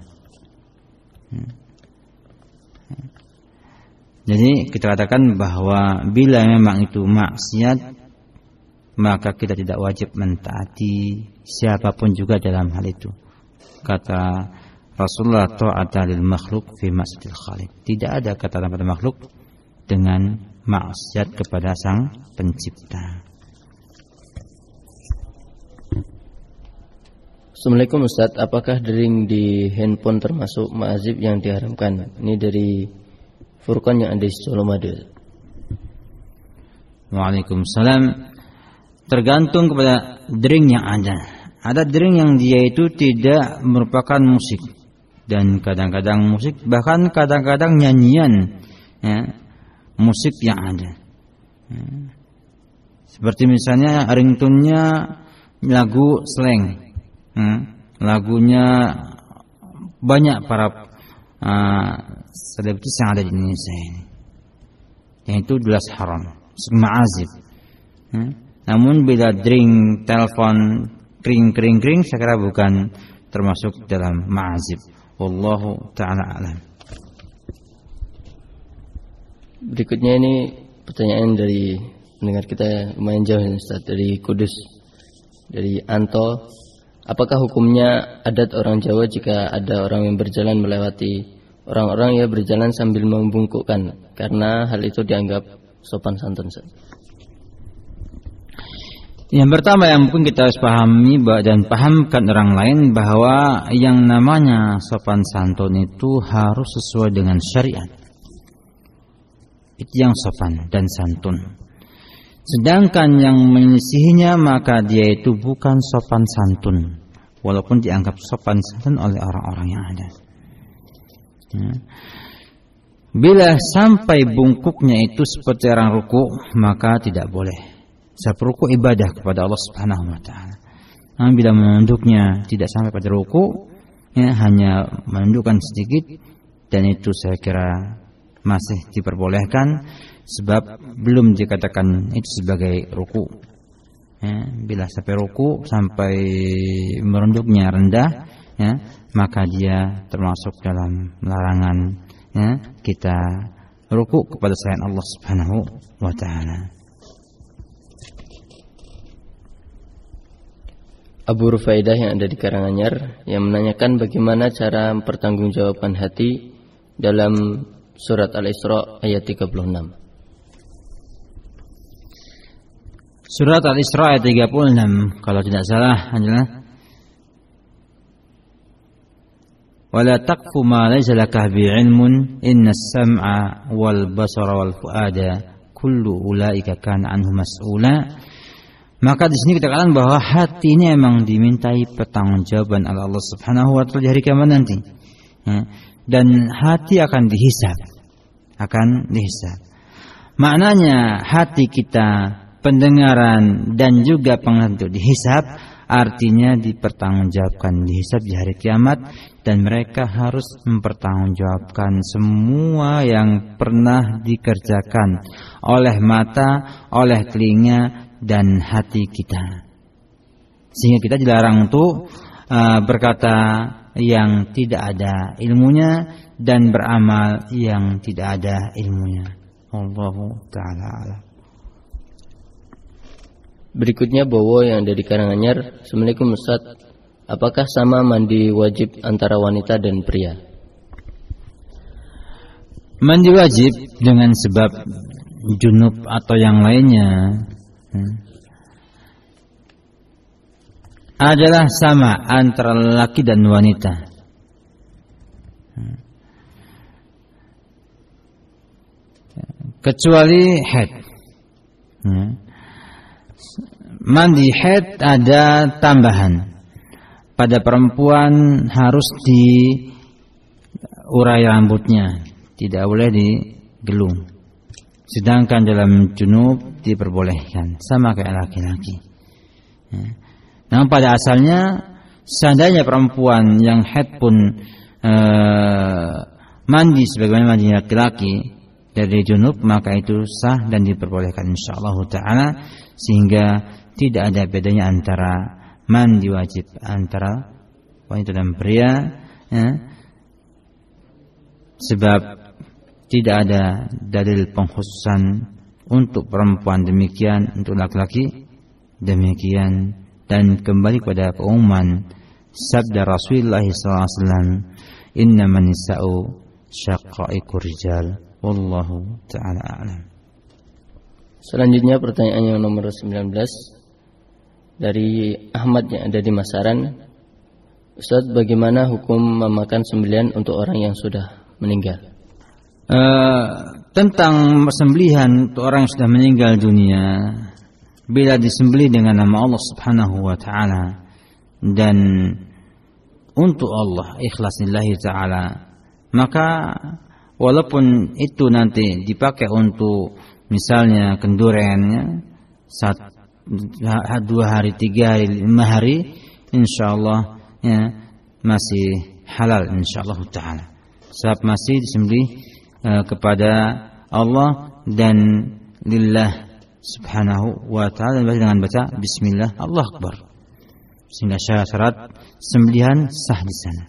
S4: Jadi kita katakan bahwa bila memang itu maksiat, maka kita tidak wajib mentaati siapapun juga dalam hal itu. Kata Rasulullah, ta'ata lil makhluk fi ma'siyatil khaliq. Tidak ada kata pada makhluk dengan maksiat kepada sang pencipta.
S3: Assalamualaikum Ustaz, apakah dering di handphone termasuk ma'azib yang diharamkan? Ini dari Furqan yang ada di Solo Madel.
S4: Waalaikumsalam. Tergantung kepada dering yang ada. Ada dering yang dia itu tidak merupakan musik, dan kadang-kadang musik, bahkan kadang-kadang nyanyian musik yang ada. Seperti misalnya ringtone-nya lagu slang. Lagunya banyak para selebritis yang ada di Indonesia ini, yang itu jelas haram, ma'azib. Namun bila ring, telepon, kring, saya kira bukan termasuk dalam ma'azib. Wallahu ta'ala alam.
S3: Berikutnya ini pertanyaan dari pendengar kita lumayan jauh, Ustaz, dari Kudus. dari Anto, apakah hukumnya adat orang Jawa jika ada orang yang berjalan melewati orang-orang yang berjalan sambil membungkukkan, karena hal itu dianggap sopan santun?
S4: Yang pertama yang mungkin kita harus pahami dan pahamkan orang lain bahwa yang namanya sopan santun itu harus sesuai dengan syariat. Itu yang sopan dan santun. Sedangkan yang menyelisihinya maka dia itu bukan sopan santun, walaupun dianggap sopan santun oleh orang-orang yang ada. Bila sampai bungkuknya itu seperti orang ruku, maka tidak boleh. Sebab ruku ibadah kepada Allah Subhanahu wa taala. Namun bila menunduknya tidak sampai pada ruku, hanya menundukkan sedikit, dan itu saya kira masih diperbolehkan sebab belum dikatakan itu sebagai ruku. Bila sampai ruku sampai merunduknya rendah, maka dia termasuk dalam larangan kita ruku kepada selain Allah Subhanahu wa taala.
S3: Abu Rufaidah yang ada di Karanganyar yang menanyakan bagaimana cara mempertanggungjawabkan hati dalam surat Al-Isra ayat 36.
S4: Surat Al-Isra ayat 36 kalau tidak salah adalah wala taqfu ma laysa laka bi'ilmun innas sam'a wal basara wal fuada kullu ulaika kana anhu mas'ula. Maka di sini kita katakan bahwa hati ini memang dimintai pertanggungjawaban oleh Allah Subhanahu wa taala di hari kiamat nanti. Dan hati akan dihisab. Maknanya hati kita, pendengaran dan juga penglihatan itu dihisab, artinya dipertanggungjawabkan, dihisab di hari kiamat, dan mereka harus mempertanggungjawabkan semua yang pernah dikerjakan oleh mata, oleh telinga dan hati kita. Sehingga kita dilarang untuk berkata yang tidak ada ilmunya dan beramal yang tidak ada ilmunya. Allahu ta'ala a'lam.
S3: Berikutnya Bowo yang ada di Karanganyar. Assalamualaikum Ustaz, apakah sama mandi wajib antara wanita dan pria?
S4: Mandi wajib dengan sebab junub atau yang lainnya adalah sama antara lelaki dan wanita. Kecuali haid. Mandi haid ada tambahan. Pada perempuan harus diurai rambutnya, tidak boleh digelung. Sedangkan dalam junub diperbolehkan, sama kayak laki-laki. Namun pada asalnya seandainya perempuan yang haid pun mandi sebagaimana mandi laki-laki dari junub, maka itu sah dan diperbolehkan insyaallah taala, sehingga tidak ada bedanya antara mandi wajib antara wanita dan pria, sebab tidak ada dalil pengkhususan untuk perempuan demikian, untuk laki-laki demikian. Dan kembali kepada keumuman sabda Rasulullah SAW, innaman nisa'u syaqaiqur rijal, wallahu ta'ala a'lam.
S3: Selanjutnya pertanyaan yang nomor 19 dari Ahmad yang ada di Masaran. Ustaz, bagaimana hukum memakan sembelihan untuk orang yang sudah meninggal?
S4: Tentang sembelihan untuk orang yang sudah meninggal dunia, bila disembelih dengan nama Allah Subhanahu wa taala dan untuk Allah ikhlas lillahi taala, maka walaupun itu nanti dipakai untuk misalnya kendurennya 2 hari, 3 hari, 5 hari, insyaallah masih halal insyaallah taala. Sebab masih disembelih kepada Allah dan lillah Subhanahu wa ta'ala dengan baca bismillah Allah akbar, sehingga syarat sembelihan sah di sana.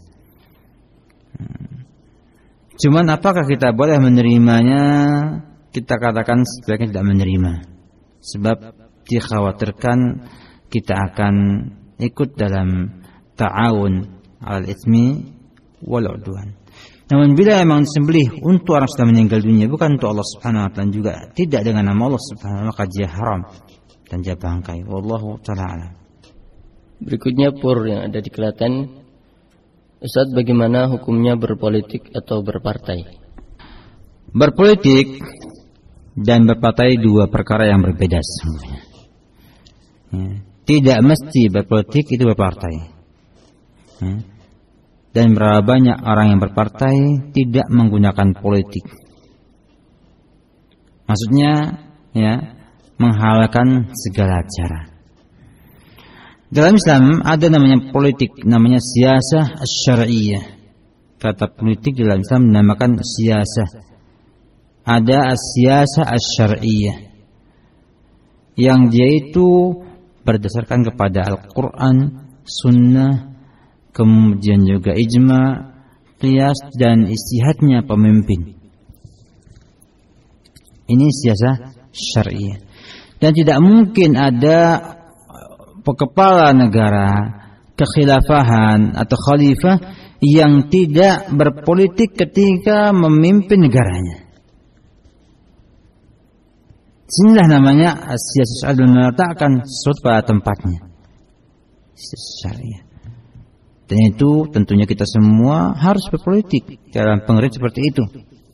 S4: Cuman apakah kita boleh menerimanya? Kita katakan sebaiknya tidak menerima, sebab dikhawatirkan kita akan ikut dalam ta'awun 'alal itsmi wal 'udwan. Namun bila memang disembelih untuk orang sudah meninggal dunia, bukan untuk Allah Subhanahu wa taala, juga tidak dengan nama Allah Subhanahu wa taala, maka dia haram dan dia bangkai. Wallahu ta'ala a'lam.
S3: Berikutnya Pur yang ada di Klaten. Ustaz, bagaimana hukumnya berpolitik atau berpartai?
S4: Berpolitik dan berpartai dua perkara yang berbeda sesungguhnya. Tidak mesti berpolitik itu berpartai. Dan berapa banyak orang yang berpartai tidak menggunakan politik. Maksudnya menghalalkan segala cara. Dalam Islam ada namanya politik, namanya siyasah asy-syar'iyyah. Kata politik dalam Islam dinamakan siyasah. Ada siyasah asy-syar'iyyah yang dia itu berdasarkan kepada Al-Quran, Sunnah, kemudian juga ijma, qiyas dan istihadnya pemimpin. Ini siyasah syar'iyyah. Dan tidak mungkin ada kepala negara, kekhilafahan atau khalifah yang tidak berpolitik ketika memimpin negaranya. Inilah namanya siyasah syar'iyyah, meletakkan sesuatu pada tempatnya. Siyasah syar'iyyah. Dan itu tentunya kita semua harus berpolitik dalam pengertian seperti itu,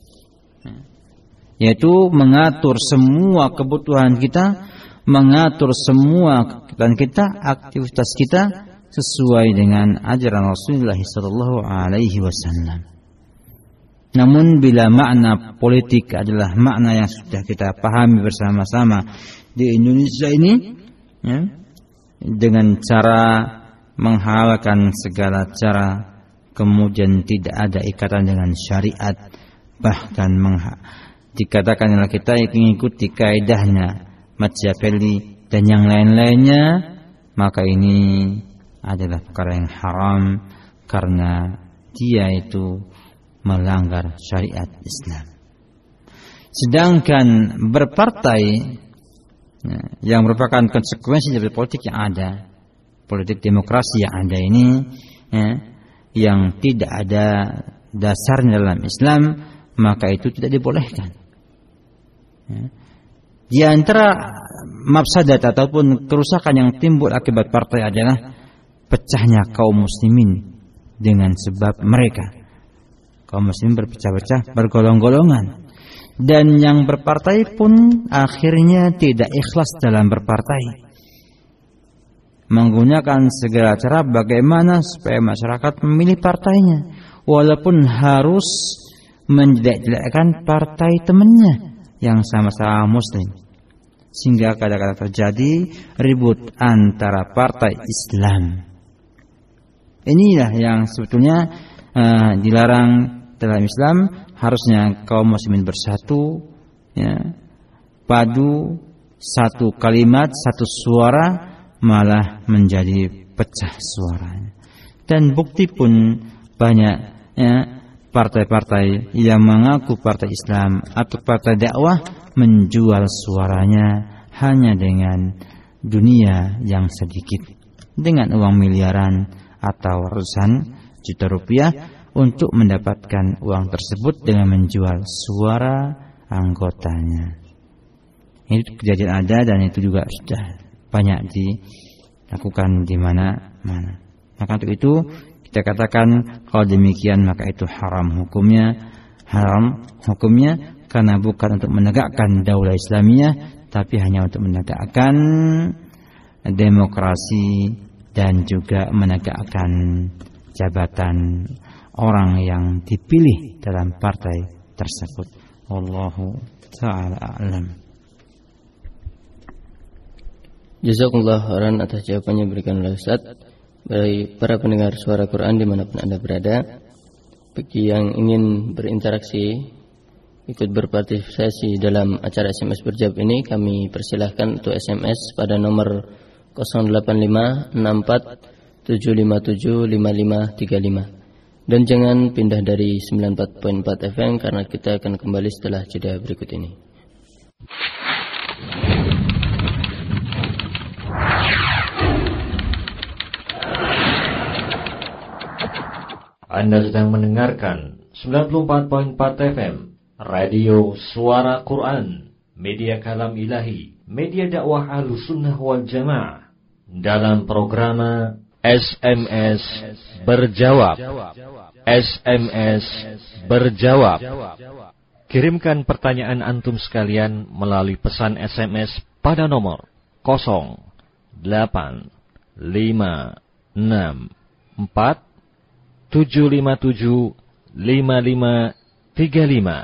S4: yaitu mengatur semua kebutuhan kita, mengatur semua kegiatan kita, aktivitas kita sesuai dengan ajaran Rasulullah sallallahu alaihi wasallam. Namun bila makna politik adalah makna yang sudah kita pahami bersama-sama di Indonesia ini, dengan cara menghalalkan segala cara, kemudian tidak ada ikatan dengan syariat, bahkan dikatakan oleh kita mengikuti kaidahnya Machiavelli dan yang lain-lainnya, maka ini adalah perkara yang haram karena dia itu melanggar syariat Islam. Sedangkan berpartai yang merupakan konsekuensi dari politik yang ada, politik demokrasi yang ada ini, yang tidak ada dasarnya dalam Islam, maka itu tidak dibolehkan. Di antara mafsadat ataupun kerusakan yang timbul akibat partai adalah pecahnya kaum muslimin dengan sebab mereka. Kaum muslimin berpecah-pecah, bergolong-golongan. Dan yang berpartai pun akhirnya tidak ikhlas dalam berpartai, menggunakan segala cara bagaimana supaya masyarakat memilih partainya, walaupun harus menjelek-jelekkan partai temannya yang sama-sama muslim, sehingga kadang-kadang terjadi ribut antara partai Islam. Inilah yang sebetulnya dilarang dalam Islam. Harusnya kaum muslimin bersatu, padu, satu kalimat, satu suara, malah menjadi pecah suaranya. Dan bukti pun banyak partai-partai yang mengaku partai Islam atau partai dakwah menjual suaranya hanya dengan dunia yang sedikit, dengan uang miliaran atau ratusan juta rupiah untuk mendapatkan uang tersebut dengan menjual suara anggotanya. Ini kejadian ada dan itu juga sudah banyak dilakukan di mana-mana. Maka untuk itu kita katakan kalau demikian maka itu haram hukumnya karena bukan untuk menegakkan daulah Islamiyah, tapi hanya untuk menegakkan demokrasi dan juga menegakkan jabatan orang yang dipilih dalam partai tersebut. Wallahu ta'ala a'lam.
S3: Jazakumullah khairan atas jawabannya berikan oleh Ustaz. Bagi para pendengar suara Quran dimanapun Anda berada, bagi yang ingin berinteraksi, ikut berpartisipasi dalam acara SMS berjawab ini, kami persilahkan untuk SMS pada nomor 085 64 757 5535. Dan jangan pindah dari 94.4 FM karena kita akan kembali setelah jeda berikut ini.
S1: Anda sedang mendengarkan 94.4 FM Radio Suara Quran, media kalam ilahi, media dakwah Ahlussunnah wal Jamaah, dalam program SMS Berjawab. SMS Berjawab. Kirimkan pertanyaan antum sekalian melalui pesan SMS pada nomor 085647575535.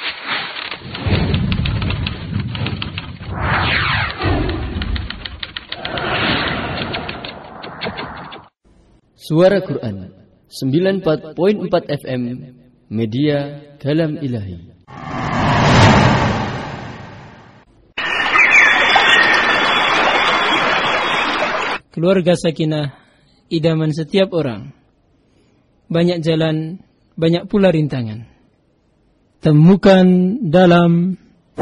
S3: Suara Quran 94.4 FM, media kalam ilahi.
S5: Keluarga Sakinah, idaman setiap orang. Banyak jalan, banyak pula rintangan. Temukan dalam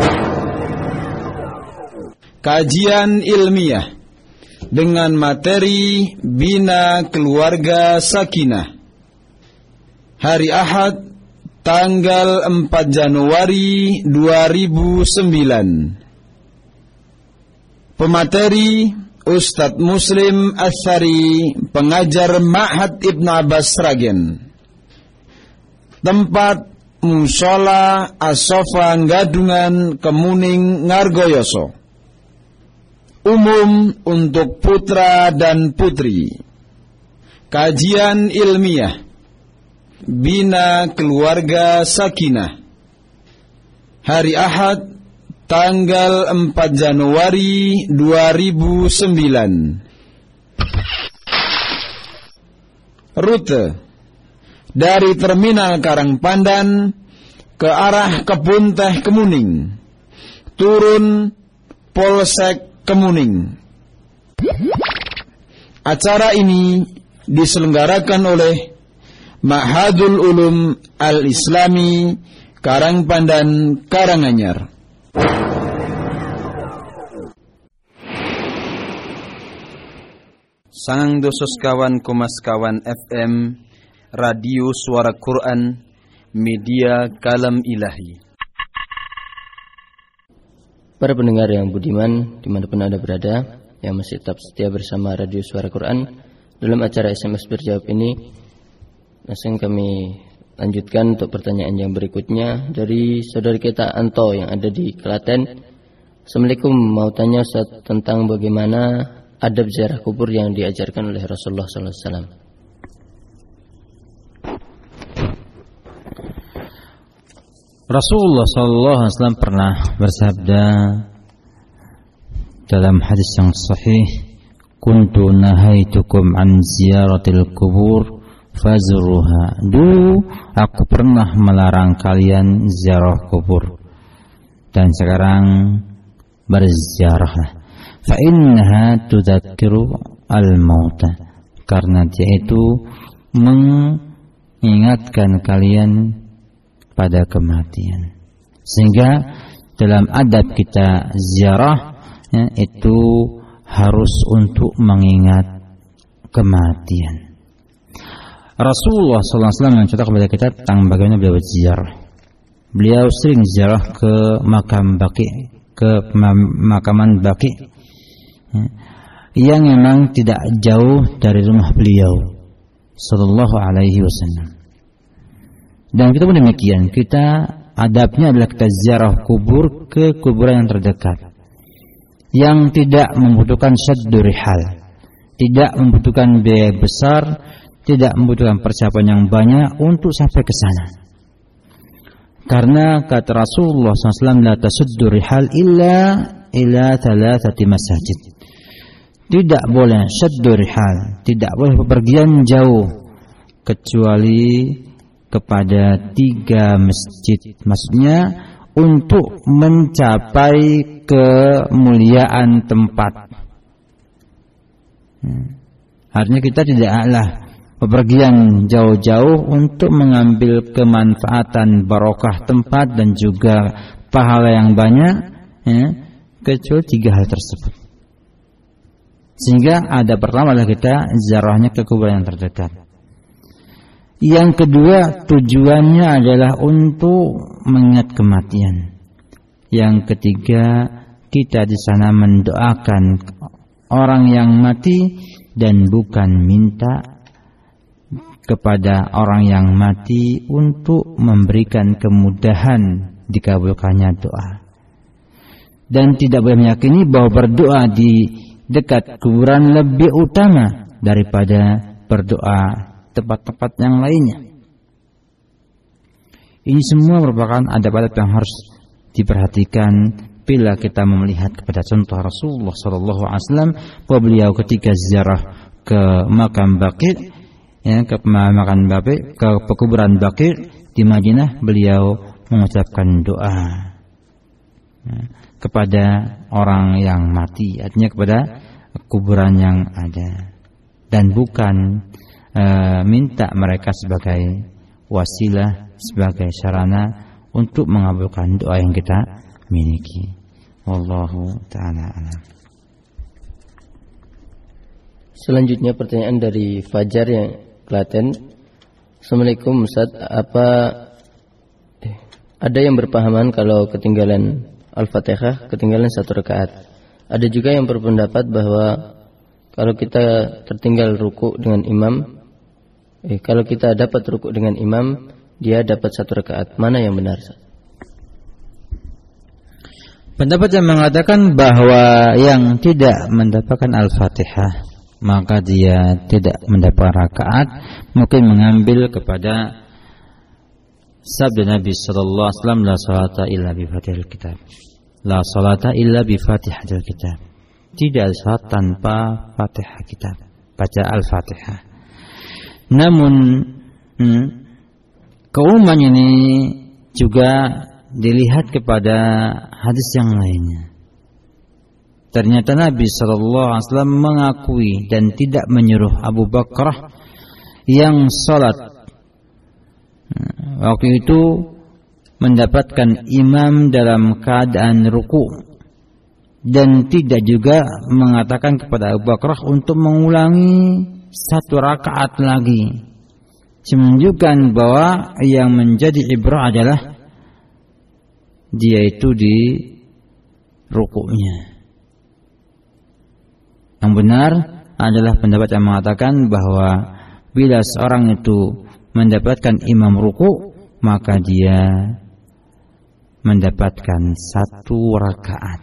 S6: kajian ilmiah dengan materi Bina Keluarga Sakinah. Hari Ahad, tanggal 4 Januari 2009. Pemateri Ustadz Muslim Asyari, pengajar Ma'had Ibn Abbas Sragen. Tempat Mushola As-Sofa Gadungan, Kemuning, Ngargoyoso. Umum untuk putra dan putri. Kajian ilmiah Bina Keluarga Sakinah. Hari Ahad, tanggal 4 Januari 2009. Rute dari Terminal Karangpandan ke arah Kebun Teh Kemuning, turun Polsek Kemuning. Acara ini diselenggarakan oleh Ma'hadul Ulum Al-Islami Karangpandan, Karanganyar. Sang dosos kawan komas kawan FM Radio Suara Quran, media kalam ilahi.
S3: Para pendengar yang budiman, dimanapun Anda berada, yang masih tetap setia bersama Radio Suara Quran, dalam acara SMS Berjawab ini, langsung kami lanjutkan untuk pertanyaan yang berikutnya dari saudari kita Anto yang ada di Klaten. Assalamualaikum, mau tanya Ustaz tentang bagaimana adab ziarah kubur yang diajarkan oleh Rasulullah SAW.
S4: Rasulullah SAW pernah bersabda dalam hadis yang sahih, "Kuntu nahaitukum an ziyaratil kubur fazuruha." Dulu aku pernah melarang kalian ziarah kubur, dan sekarang berziarahlah. Fa innaha tudzakiru al-mauta, karena dia itu mengingatkan kalian pada kematian. Sehingga dalam adab kita ziarah, itu harus untuk mengingat kematian. Rasulullah SAW mencontoh kepada kita tentang bagaimana beliau berziarah. Beliau sering ziarah ke makam Baqi, ke makaman Baqi, yang memang tidak jauh dari rumah beliau sallallahu alaihi wasallam. Dan kita pun demikian, kita adabnya adalah kita ziarah kubur ke kuburan yang terdekat, yang tidak membutuhkan syaddu rihal, tidak membutuhkan biaya besar, tidak membutuhkan persiapan yang banyak untuk sampai ke sana. Karena kata Rasulullah SAW, la tasuddu rihal illa ila thalathati masajid. Tidak boleh syaddu rihal, tidak boleh bepergian jauh kecuali kepada 3 masjid. Maksudnya untuk mencapai kemuliaan tempat. Artinya kita tidaklah bepergian jauh-jauh untuk mengambil kemanfaatan barokah tempat dan juga pahala yang banyak, kecuali 3 hal tersebut. Sehingga ada pertama adalah kita ziarahnya ke kuburan yang terdekat. Yang kedua, tujuannya adalah untuk mengingat kematian. Yang ketiga, kita di sana mendoakan orang yang mati dan bukan minta kepada orang yang mati untuk memberikan kemudahan dikabulkannya doa. Dan tidak boleh meyakini bahwa berdoa di dekat kuburan lebih utama daripada berdoa tempat-tempat yang lainnya. Ini semua merupakan adab-adab yang harus diperhatikan bila kita melihat kepada contoh Rasulullah SAW, bahwa beliau ketika ziarah ke makam Baqi', ke makam Baqi', ke pekuburan Baqi' di Madinah, beliau mengucapkan doa kepada orang yang mati, artinya kepada kuburan yang ada, dan bukan minta mereka sebagai wasilah, sebagai sarana untuk mengabulkan doa yang kita miliki. Wallahu ta'ala a'lam.
S3: Selanjutnya pertanyaan dari Fajar yang Klaten. Assalamualaikum Ustaz, ada yang berpahaman kalau ketinggalan Al-Fatihah ketinggalan 1 rakaat. Ada juga yang berpendapat bahwa kalau kita tertinggal ruku dengan imam, kalau kita dapat ruku dengan imam, dia dapat 1 rakaat. Mana yang benar?
S4: Pendapat yang mengatakan bahwa yang tidak mendapatkan Al-Fatihah maka dia tidak mendapat rakaat, mungkin mengambil kepada sabda Nabi sallallahu alaihi wasallam, la salata illa bi Fatihil kitab. La salata illa bi Fatihil kitab. Tidak ada salat tanpa Fatihah kitab, baca Al-Fatihah. Namun keumuman ini juga dilihat kepada hadis yang lainnya. Ternyata Nabi SAW mengakui dan tidak menyuruh Abu Bakrah yang salat waktu itu mendapatkan imam dalam keadaan ruku, dan tidak juga mengatakan kepada Abu Bakrah untuk mengulangi 1 rakaat lagi. Menunjukkan bahwa yang menjadi ibrah adalah dia itu di rukuknya. Yang benar adalah pendapat yang mengatakan bahwa bila seorang itu mendapatkan imam ruku, maka dia mendapatkan 1 rakaat.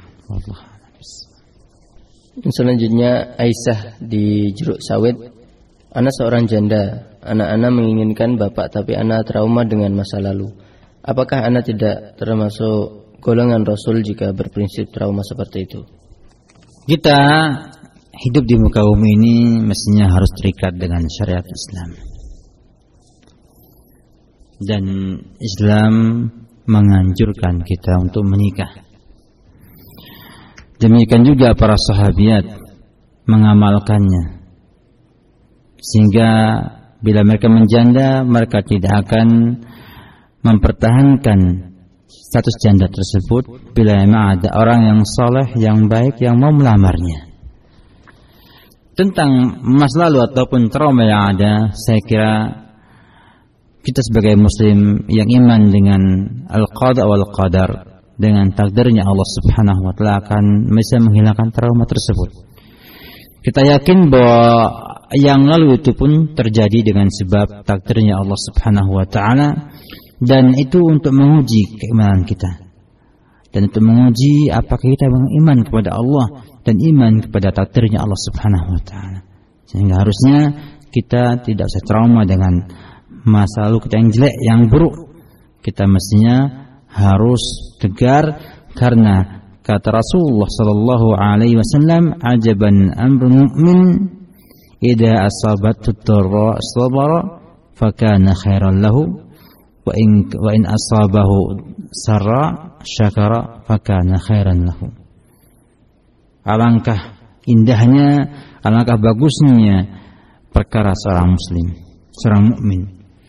S3: Selanjutnya Aisyah di Jeruk Sawit. Ana seorang janda. Anak-anak menginginkan bapak, tapi anak trauma dengan masa lalu. Apakah anak tidak termasuk golongan Rasul jika berprinsip trauma seperti itu?
S4: Kita hidup di muka bumi ini mestinya harus terikat dengan syariat Islam. Dan Islam menganjurkan kita untuk menikah. Demikian juga para sahabiat mengamalkannya. Sehingga bila mereka menjanda, mereka tidak akan mempertahankan status janda tersebut bila memang ada orang yang saleh, yang baik, yang mau melamarnya. Tentang masa lalu ataupun trauma yang ada, saya kira kita sebagai muslim yang iman dengan al-qada wal qadar, dengan takdirnya Allah Subhanahu wa taala, akan bisa menghilangkan trauma tersebut. Kita yakin bahwa yang lalu itu pun terjadi dengan sebab takdirnya Allah Subhanahu wa taala, dan itu untuk menguji keimanan kita, dan untuk menguji apakah kita beriman kepada Allah dan iman kepada takdirnya Allah Subhanahu wa taala. Sehingga harusnya kita tidak usah trauma dengan masa lalu kita yang jelek, yang buruk. Kita mestinya harus tegar, karena kata Rasulullah sallallahu alaihi wasallam, ajaban amrul mu'min idza asabathu dharra sabara fakana khairan lahu wa in asabahu sarra syakara fakana khairan lahu. Alangkah indahnya, alangkah bagusnya perkara seorang muslim, seorang mukmin.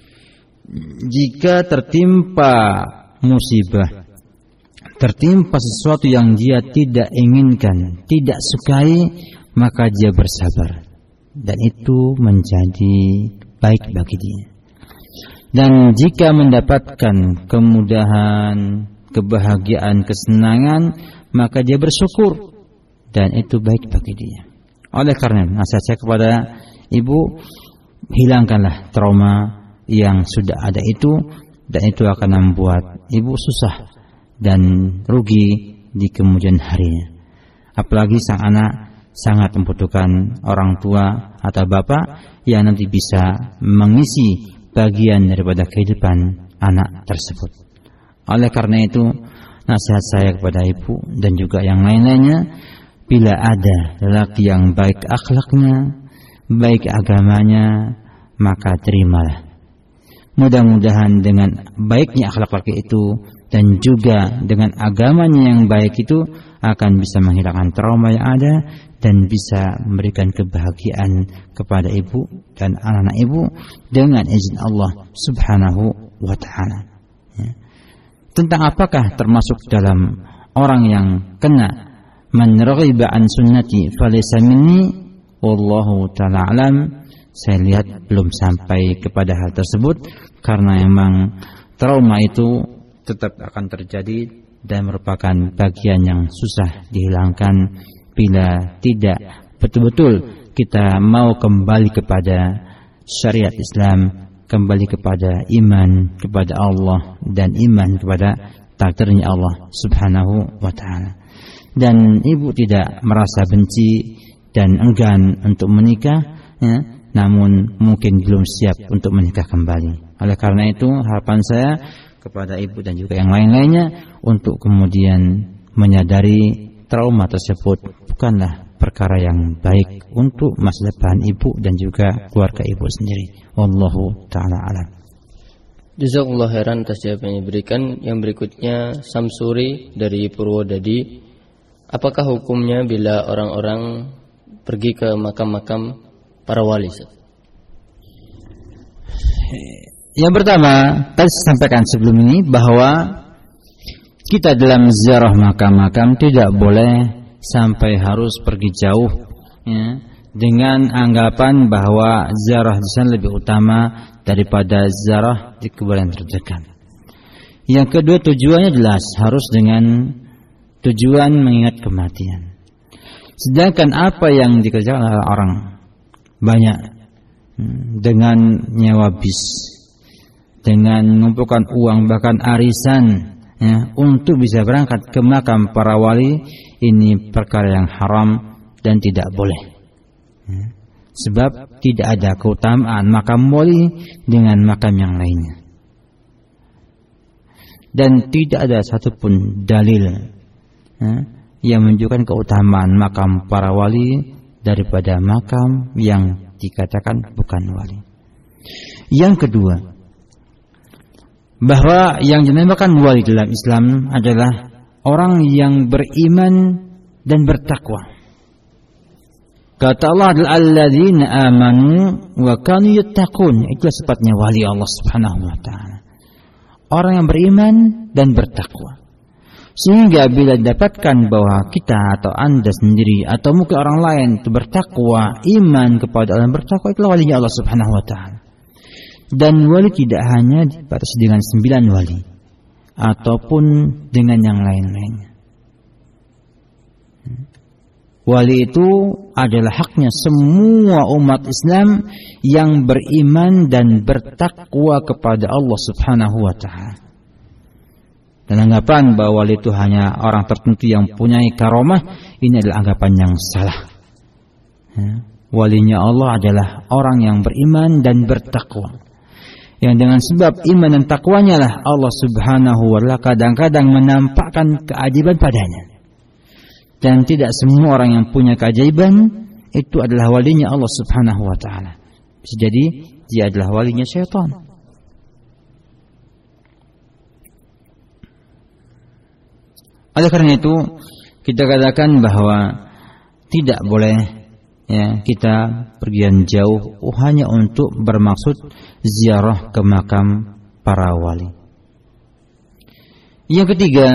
S4: Jika tertimpa musibah, tertimpa sesuatu yang dia tidak inginkan, tidak sukai, maka dia bersabar, dan itu menjadi baik bagi dia. Dan jika mendapatkan kemudahan, kebahagiaan, kesenangan, maka dia bersyukur dan itu baik bagi dia. Oleh karena nasihat saya kepada ibu, hilangkanlah trauma yang sudah ada itu, dan itu akan membuat ibu susah dan rugi di kemudian harinya. Apalagi sang anak sangat membutuhkan orang tua atau bapak yang nanti bisa mengisi bagian daripada kehidupan anak tersebut. Oleh karena itu, nasihat saya kepada ibu dan juga yang lain-lainnya, bila ada lelaki yang baik akhlaknya, baik agamanya, maka terimalah. Mudah-mudahan dengan baiknya akhlak laki itu dan juga dengan agamanya yang baik itu akan bisa menghilangkan trauma yang ada dan bisa memberikan kebahagiaan kepada ibu dan anak-anak ibu dengan izin Allah Subhanahu wa ta'ala. Ya. Tentang apakah termasuk dalam orang yang kena man raghiba an sunnati falaysa minni, wallahu ta'ala alam. Saya lihat belum sampai kepada hal tersebut karena memang trauma itu tetap akan terjadi dan merupakan bagian yang susah dihilangkan bila tidak betul-betul kita mau kembali kepada syariat Islam, kembali kepada iman kepada Allah dan iman kepada takdirnya Allah Subhanahu wa ta'ala. Dan ibu tidak merasa benci dan enggan untuk menikah, ya, namun mungkin belum siap untuk menikah kembali. Oleh karena itu harapan saya kepada ibu dan juga yang lain-lainnya untuk kemudian menyadari trauma tersebut bukanlah perkara yang baik untuk masa depan ibu dan juga keluarga ibu sendiri. Wallahu ta'ala alam.
S3: Jazakallahu khairan atas jawaban yang diberikan. Yang berikutnya Samsuri dari Purwodadi. Apakah hukumnya bila orang-orang pergi ke makam-makam para wali?
S4: Yang pertama, tadi saya sampaikan sebelum ini bahwa kita dalam ziarah makam-makam tidak boleh sampai harus pergi jauh, ya, dengan anggapan bahwa ziarah di sana lebih utama daripada ziarah di kuburan terdekat. Yang kedua, tujuannya jelas harus dengan tujuan mengingat kematian. Sedangkan apa yang dikerjakan oleh orang banyak dengan nyewa bis, dengan mengumpulkan uang bahkan arisan, ya, untuk bisa berangkat ke makam para wali, ini perkara yang haram dan tidak boleh, ya. Sebab tidak ada keutamaan makam wali dengan makam yang lainnya, dan tidak ada satupun dalil, ya, yang menunjukkan keutamaan makam para wali daripada makam yang dikatakan bukan wali. Yang kedua, bahwa yang dinamakan wali dalam Islam adalah orang yang beriman dan bertakwa. Kata Allah, alladzina amanu wa kanu yattaqun. Itu sifatnya wali Allah Subhanahu wa taala. Orang yang beriman dan bertakwa. Sehingga bila didapatkan bahwa kita atau Anda sendiri atau mungkin orang lain itu bertakwa, iman kepada Allah, bertakwa, itulah walinya Allah Subhanahu wa taala. Dan wali tidak hanya dibatasi dengan 9 wali ataupun dengan yang lain-lainnya. Wali itu adalah haknya semua umat Islam yang beriman dan bertakwa kepada Allah Subhanahu wa taala. Dan anggapan bahwa wali itu hanya orang tertentu yang punya karomah, ini adalah anggapan yang salah. Walinya Allah adalah orang yang beriman dan bertakwa, yang dengan sebab iman dan takwanya lah Allah Subhanahu wa ta'ala kadang-kadang menampakkan keajaiban padanya. Dan tidak semua orang yang punya keajaiban itu adalah walinya Allah Subhanahu wa ta'ala. Bisa jadi dia adalah walinya syaitan. Oleh karena itu kita katakan bahwa tidak boleh, ya, kita pergian jauh hanya untuk bermaksud ziarah ke makam para wali. Yang ketiga,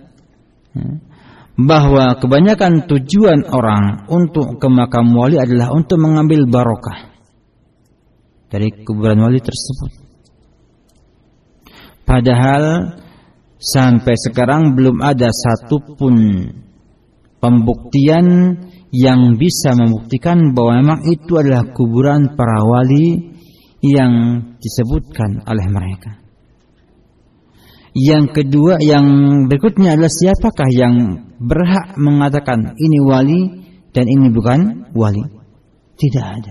S4: bahwa kebanyakan tujuan orang untuk ke makam wali adalah untuk mengambil barokah dari kuburan wali tersebut. Padahal sampai sekarang belum ada satupun pembuktian yang bisa membuktikan bahwa memang itu adalah kuburan para wali yang disebutkan oleh mereka. Yang kedua, yang berikutnya adalah siapakah yang berhak mengatakan ini wali dan ini bukan wali? Tidak ada.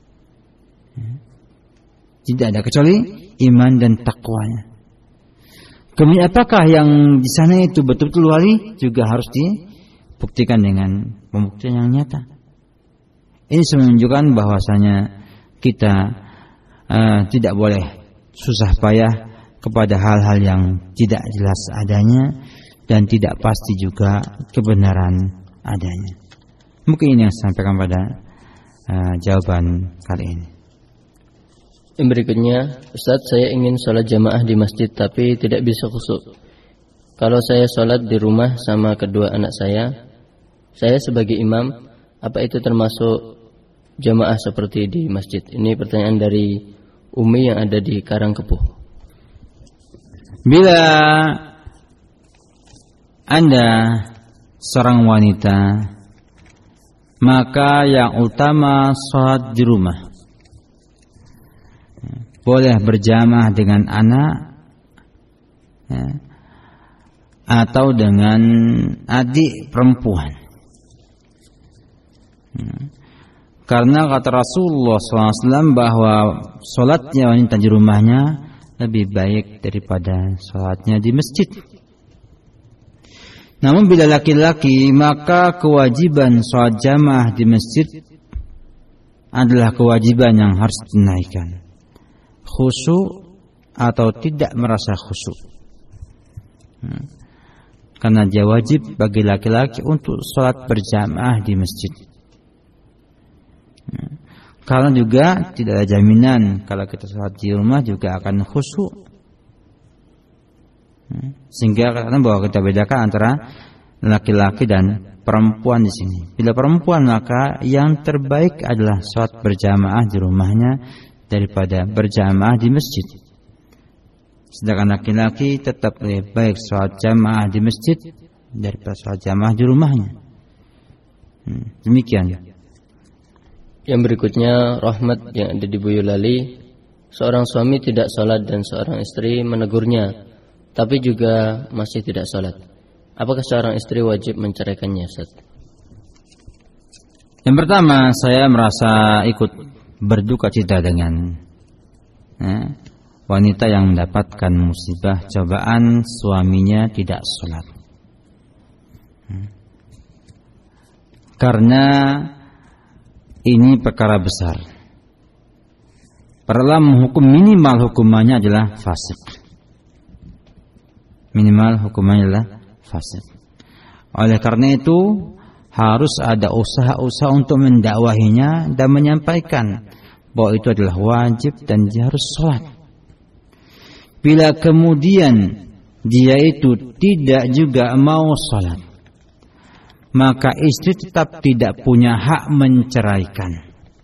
S4: Tidak ada kecuali iman dan takwanya. Kemudian apakah yang di sana itu betul-betul wali juga harus dibuktikan dengan pembuktian yang nyata. Ini menunjukkan bahwasanya kita tidak boleh susah payah kepada hal-hal yang tidak jelas adanya dan tidak pasti juga kebenaran adanya. Mungkin ini yang saya sampaikan pada jawaban kali ini.
S3: Yang berikutnya, Ustaz, saya ingin sholat jamaah di masjid tapi tidak bisa khusyuk. Kalau saya sholat di rumah sama kedua anak saya sebagai imam, apa itu termasuk jamaah seperti di masjid? Ini pertanyaan dari Umi yang ada di Karangkepuh.
S4: Bila Anda seorang wanita, maka yang utama sholat di rumah. Boleh berjamaah dengan anak atau dengan adik perempuan. Karena kata Rasulullah SAW bahwa sholatnya wanita di rumahnya lebih baik daripada sholatnya di masjid. Namun bila laki-laki, maka kewajiban sholat jamaah di masjid adalah kewajiban yang harus dinaikkan. Khusyuk atau tidak merasa khusyuk. Karena dia wajib bagi laki-laki untuk sholat berjamaah di masjid. Karena juga tidak ada jaminan kalau kita sholat di rumah juga akan khusyuk. Sehingga karena bahwa kita bedakan antara laki-laki dan perempuan di sini. Bila perempuan, maka yang terbaik adalah sholat berjamaah di rumahnya daripada berjamaah di masjid. Sedangkan laki-laki tetap lebih baik sholat jamaah di masjid daripada sholat jamaah di rumahnya. Demikian.
S3: Yang berikutnya, Rahmat yang ada di Boyolali. Seorang suami tidak sholat dan seorang istri menegurnya, tapi juga masih tidak sholat. Apakah seorang istri wajib menceraikannya, Ustaz?
S4: Yang pertama, saya merasa ikut berduka cita dengan wanita yang mendapatkan musibah cobaan suaminya tidak sholat. Karena ini perkara besar. Dalam hukum minimal hukumannya adalah fasik. Minimal hukumannya adalah fasik. Oleh karena itu harus ada usaha-usaha untuk mendakwahinya dan menyampaikan bahwa itu adalah wajib dan dia harus sholat. Bila kemudian dia itu tidak juga mau sholat, maka istri tetap tidak punya hak menceraikan.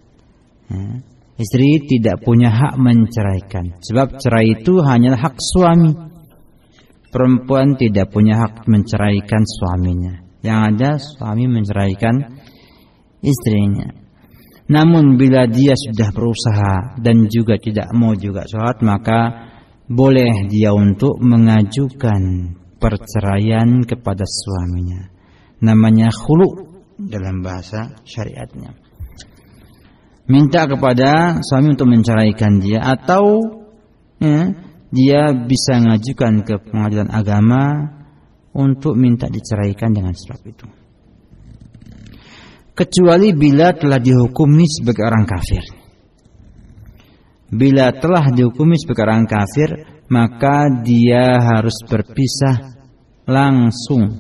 S4: Istri tidak punya hak menceraikan, sebab cerai itu hanyalah hak suami. Perempuan tidak punya hak menceraikan suaminya. Yang ada suami menceraikan istrinya. Namun bila dia sudah berusaha dan juga tidak mau juga sholat, maka boleh dia untuk mengajukan perceraian kepada suaminya. Namanya khulu dalam bahasa syariatnya. Minta kepada suami untuk menceraikan dia, atau dia bisa mengajukan ke pengadilan agama untuk minta diceraikan dengan sebab itu. Kecuali bila telah dihukumi sebagai orang kafir. Bila telah dihukumi sebagai orang kafir, maka dia harus berpisah langsung.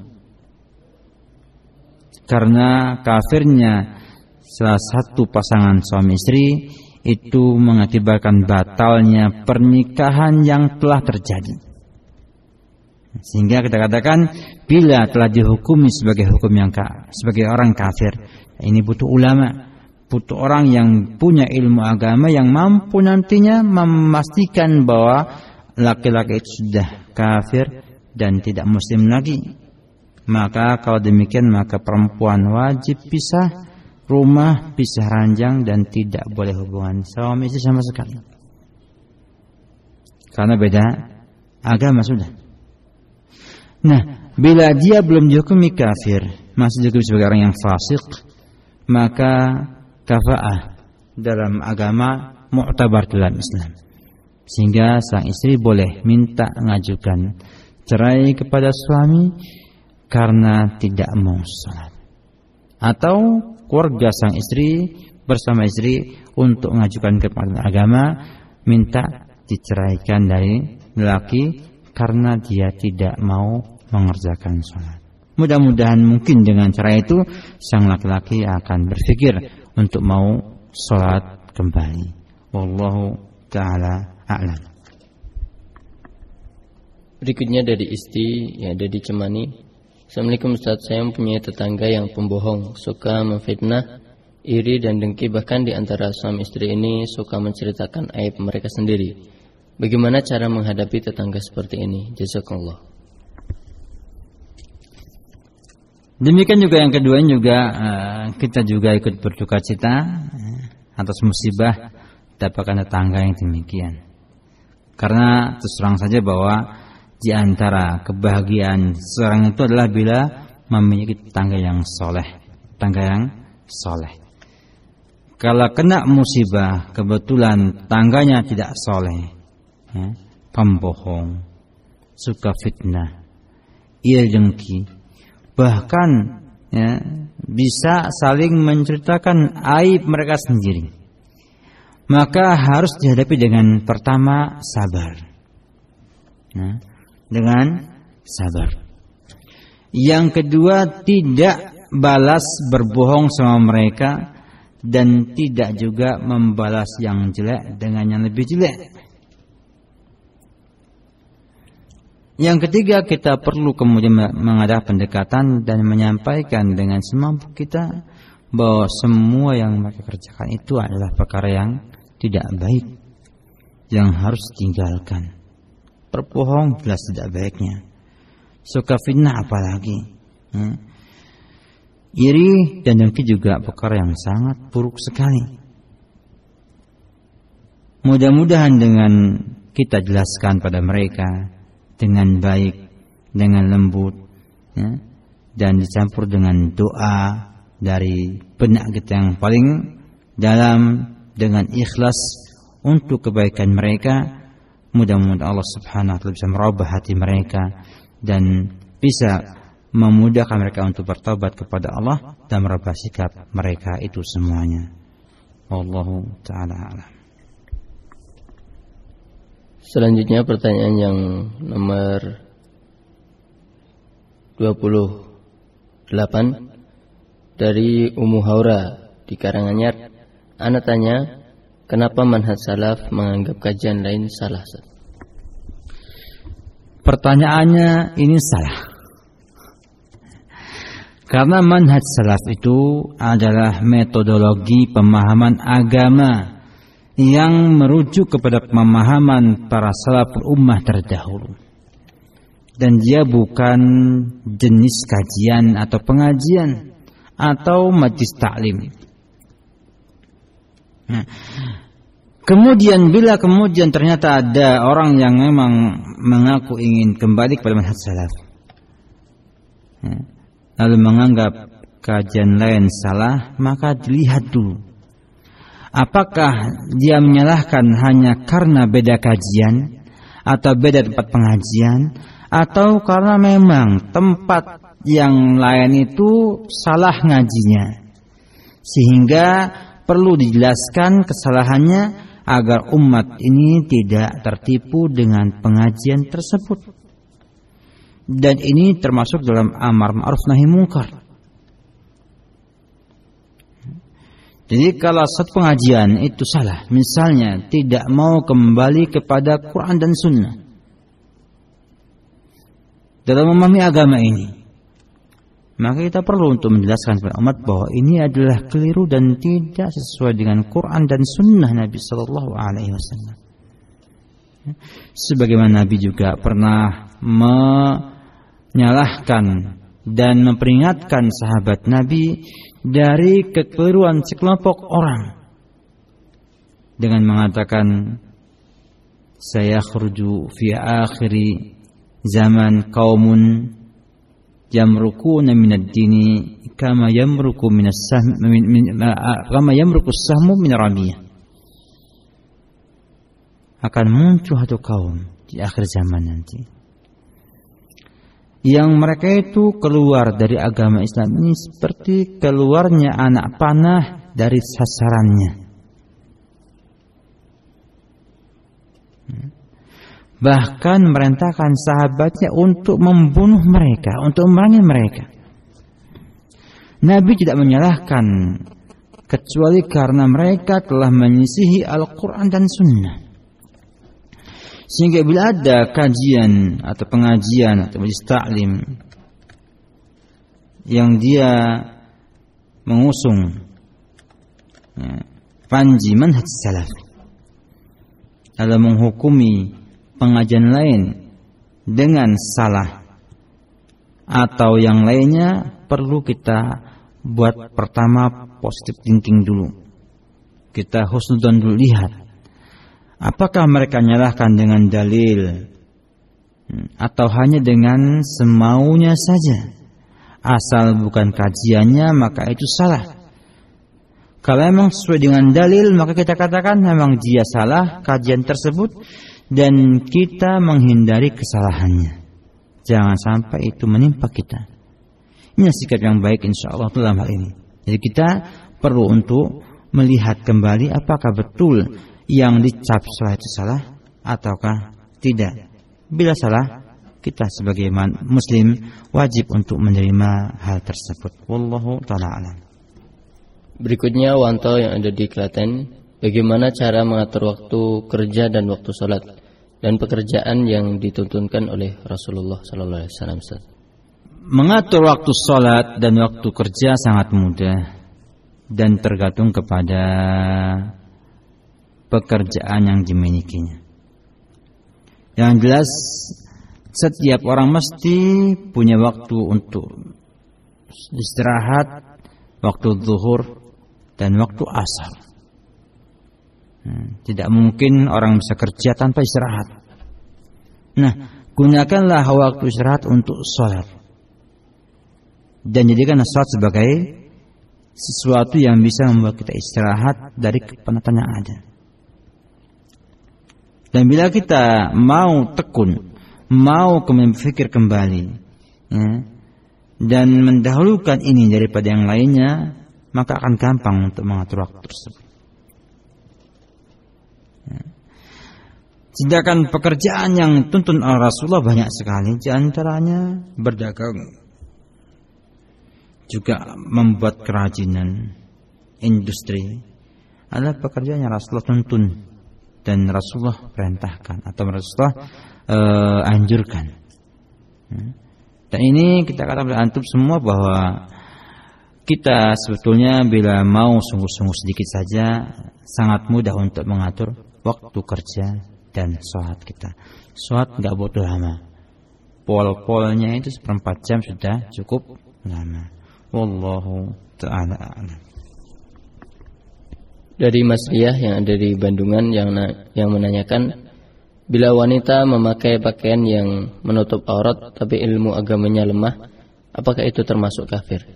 S4: Karena kafirnya salah satu pasangan suami istri itu mengakibatkan batalnya pernikahan yang telah terjadi. Sehingga kita katakan bila telah dihukumi sebagai hukum yang sebagai orang kafir, ini butuh ulama, butuh orang yang punya ilmu agama yang mampu nantinya memastikan bahwa laki-laki itu sudah kafir dan tidak muslim lagi, maka kalau demikian maka perempuan wajib pisah rumah, pisah ranjang, dan tidak boleh hubungan suami istri sama sekali, karena beda agama sudah. Nah, bila dia belum dihukumi kafir, masih dihukumi sebagai orang yang fasik, maka kafa'ah dalam agama mu'tabar dalam Islam, sehingga sang istri boleh minta mengajukan cerai kepada suami karena tidak mau sholat, atau keluarga sang istri bersama istri untuk mengajukan kepada agama minta diceraikan dari lelaki karena dia tidak mau mengerjakan sholat. Mudah-mudahan mungkin dengan cara itu sang laki-laki akan berpikir untuk mau sholat kembali. Wallahu ta'ala a'lam.
S3: Berikutnya dari Isti yang ada di Cemani. Assalamualaikum Ustaz, saya mempunyai tetangga yang pembohong, suka memfitnah, iri dan dengki, bahkan di antara suami istri ini suka menceritakan aib mereka sendiri. Bagaimana cara menghadapi tetangga seperti ini? Jazakallah.
S4: Demikian juga yang kedua juga kita juga ikut berduka cita atas musibah dapatkan tetangga yang demikian. Karena terus terang saja bahwa di antara kebahagiaan seorang itu adalah bila memiliki tetangga yang soleh, tetangga yang soleh. Kalau kena musibah kebetulan tangganya tidak soleh, pembohong, suka fitnah, iri dengki, bahkan bisa saling menceritakan aib mereka sendiri, maka harus dihadapi dengan pertama sabar, dengan sabar. Yang kedua, tidak balas berbohong sama mereka dan tidak juga membalas yang jelek dengan yang lebih jelek. Yang ketiga, kita perlu kemudian mengadakan pendekatan dan menyampaikan dengan semampu kita bahwa semua yang mereka kerjakan itu adalah perkara yang tidak baik, yang harus ditinggalkan. Berbohong jelas tidak baiknya, suka fitnah apalagi, iri dan dengki juga perkara yang sangat buruk sekali. Mudah-mudahan dengan kita jelaskan pada mereka dengan baik, dengan lembut, dan dicampur dengan doa dari benak kita yang paling dalam, dengan ikhlas untuk kebaikan mereka. Mudah-mudahan Allah Subhanahu wa Ta'ala bisa merubah hati mereka dan bisa memudahkan mereka untuk bertobat kepada Allah dan merubah sikap mereka itu semuanya. Wallahu ta'ala a'lam.
S3: Selanjutnya pertanyaan yang nomor 28 dari Ummu Haura di Karanganyar. Ana tanya, kenapa manhaj salaf menganggap kajian lain salah?
S4: Pertanyaannya ini salah. Karena manhaj salaf itu adalah metodologi pemahaman agama yang merujuk kepada pemahaman para salaful ummah terdahulu, dan dia bukan jenis kajian atau pengajian atau majlis taklim. Kemudian bila ternyata ada orang yang memang mengaku ingin kembali kepada manhaj salaf, lalu menganggap kajian lain salah, maka dilihat dulu apakah dia menyalahkan hanya karena beda kajian atau beda tempat pengajian, atau karena memang tempat yang lain itu salah ngajinya, sehingga perlu dijelaskan kesalahannya agar umat ini tidak tertipu dengan pengajian tersebut. Dan ini termasuk dalam amar ma'ruf nahi munkar. Jadi kalau satu pengajian itu salah, misalnya tidak mau kembali kepada Quran dan Sunnah dalam memahami agama ini, maka kita perlu untuk menjelaskan kepada umat bahwa ini adalah keliru dan tidak sesuai dengan Quran dan Sunnah Nabi Sallallahu Alaihi Wasallam. Sebagaimana Nabi juga pernah menyalahkan dan memperingatkan sahabat Nabi dari kekeliruan sekelompok orang dengan mengatakan, sayakhruju fi akhiri zaman qaumun yamrukuna minad dini kama yamruku minas sahm kama yamruku sahmu min ramiyah. Akan muncul satu kaum di akhir zaman nanti yang mereka itu keluar dari agama Islam ini seperti keluarnya anak panah dari sasarannya. Bahkan merintahkan sahabatnya untuk membunuh mereka, untuk memerangi mereka. Nabi tidak menyalahkan kecuali karena mereka telah menyisihi Al-Quran dan Sunnah. Sehingga bila ada kajian atau pengajian atau majlis ta'lim yang dia mengusung panji manhaj salaf, lalu menghukumi pengajian lain dengan salah atau yang lainnya, perlu kita buat pertama positive thinking dulu. Kita husnudzon dulu, lihat apakah mereka menyalahkan dengan dalil atau hanya dengan semaunya saja. Asal bukan kajiannya maka itu salah. Kalau memang sesuai dengan dalil maka kita katakan memang dia salah kajian tersebut dan kita menghindari kesalahannya. Jangan sampai itu menimpa kita. Ini sikap yang baik insyaallah dalam hal ini. Jadi kita perlu untuk melihat kembali apakah betul yang dicap salah itu salah ataukah tidak. Bila salah, kita sebagai muslim wajib untuk menerima hal tersebut. Wallahu ta'ala alam.
S3: Berikutnya Wanto yang ada di Klaten, bagaimana cara mengatur waktu kerja dan waktu sholat dan pekerjaan yang dituntunkan oleh Rasulullah sallallahu alaihi wasallam?
S4: Mengatur waktu sholat dan waktu kerja sangat mudah dan tergantung kepada pekerjaan yang dimilikinya. Yang jelas setiap orang mesti punya waktu untuk istirahat, waktu zuhur dan waktu asar. Tidak mungkin orang bisa kerja tanpa istirahat. Nah, gunakanlah waktu istirahat untuk sholat dan jadikan sholat sebagai sesuatu yang bisa membuat kita istirahat dari kepenatan yang ada. Dan bila kita mau tekun, mau berpikir kembali, dan mendahulukan ini daripada yang lainnya, maka akan gampang untuk mengatur waktu tersebut. Sedangkan pekerjaan yang dituntun oleh Rasulullah banyak sekali, di antaranya berdagang, juga membuat kerajinan, industri, adalah pekerjaan yang Rasulullah tuntun dan Rasulullah perintahkan atau Rasulullah anjurkan. Dan ini kita katakan antum semua bahwa kita sebetulnya bila mau sungguh-sungguh sedikit saja sangat mudah untuk mengatur waktu kerja dan sholat kita. Sholat nggak butuh lama. Pol-polnya itu 1/4 jam sudah cukup lama. Wallahu ta'ala a'lam.
S3: Dari Mas Riah yang ada di Bandungan yang menanyakan, bila wanita memakai pakaian yang menutup aurat tapi ilmu agamanya lemah, apakah itu termasuk kafir?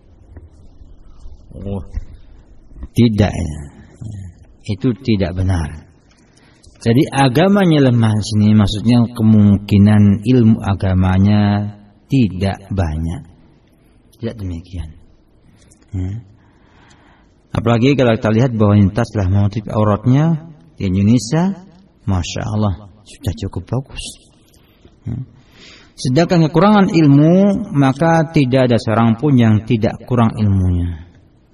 S4: Oh, tidak ya. Itu tidak benar. Jadi agamanya lemah sini maksudnya kemungkinan ilmu agamanya tidak banyak. Tidak demikian. Apalagi kalau kita lihat bahwa wanita telah menutup auratnya di Indonesia, masya Allah sudah cukup bagus. Sedangkan kekurangan ilmu, maka tidak ada seorang pun yang tidak kurang ilmunya.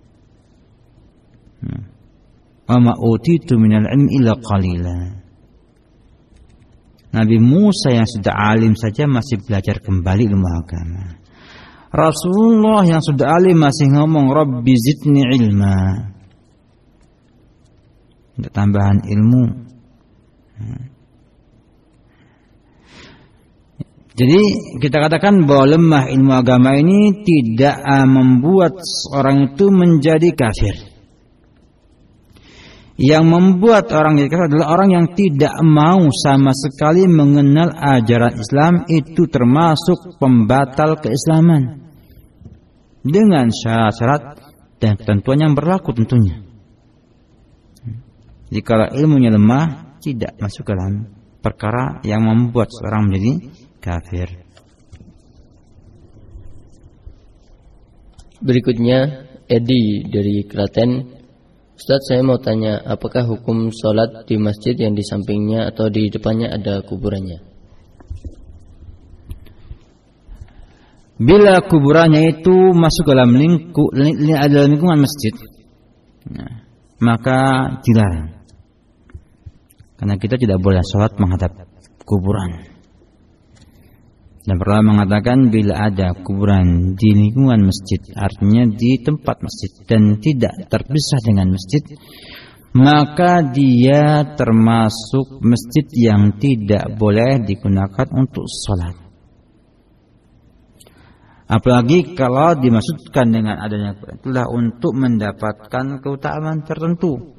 S4: Wa ma utitu minal ilmi illa qalila. Nabi Musa yang sudah alim saja masih belajar kembali ilmu agama. Rasulullah yang sudah alim masih ngomong Rabbi zidni ilma, untuk tambahan ilmu. Jadi kita katakan bahwa lemah ilmu agama ini tidak membuat orang itu menjadi kafir. Yang membuat orang jadi kafir adalah orang yang tidak mau sama sekali mengenal ajaran Islam, itu termasuk pembatal keislaman. Dengan syarat-syarat dan ketentuan yang berlaku tentunya. Jika ilmunya lemah, tidak masuk ke dalam perkara yang membuat seorang menjadi kafir.
S3: Berikutnya Edi dari Klaten. Ustaz, saya mau tanya, apakah hukum sholat di masjid yang di sampingnya atau di depannya ada kuburannya?
S4: Bila kuburannya itu masuk dalam lingkungan masjid, maka dilarang. Karena kita tidak boleh sholat menghadap kuburan. Dan pernah mengatakan bila ada kuburan di lingkungan masjid, artinya di tempat masjid dan tidak terpisah dengan masjid, maka dia termasuk masjid yang tidak boleh digunakan untuk sholat. Apalagi kalau dimaksudkan dengan adanya kuburan itulah untuk mendapatkan keutamaan tertentu.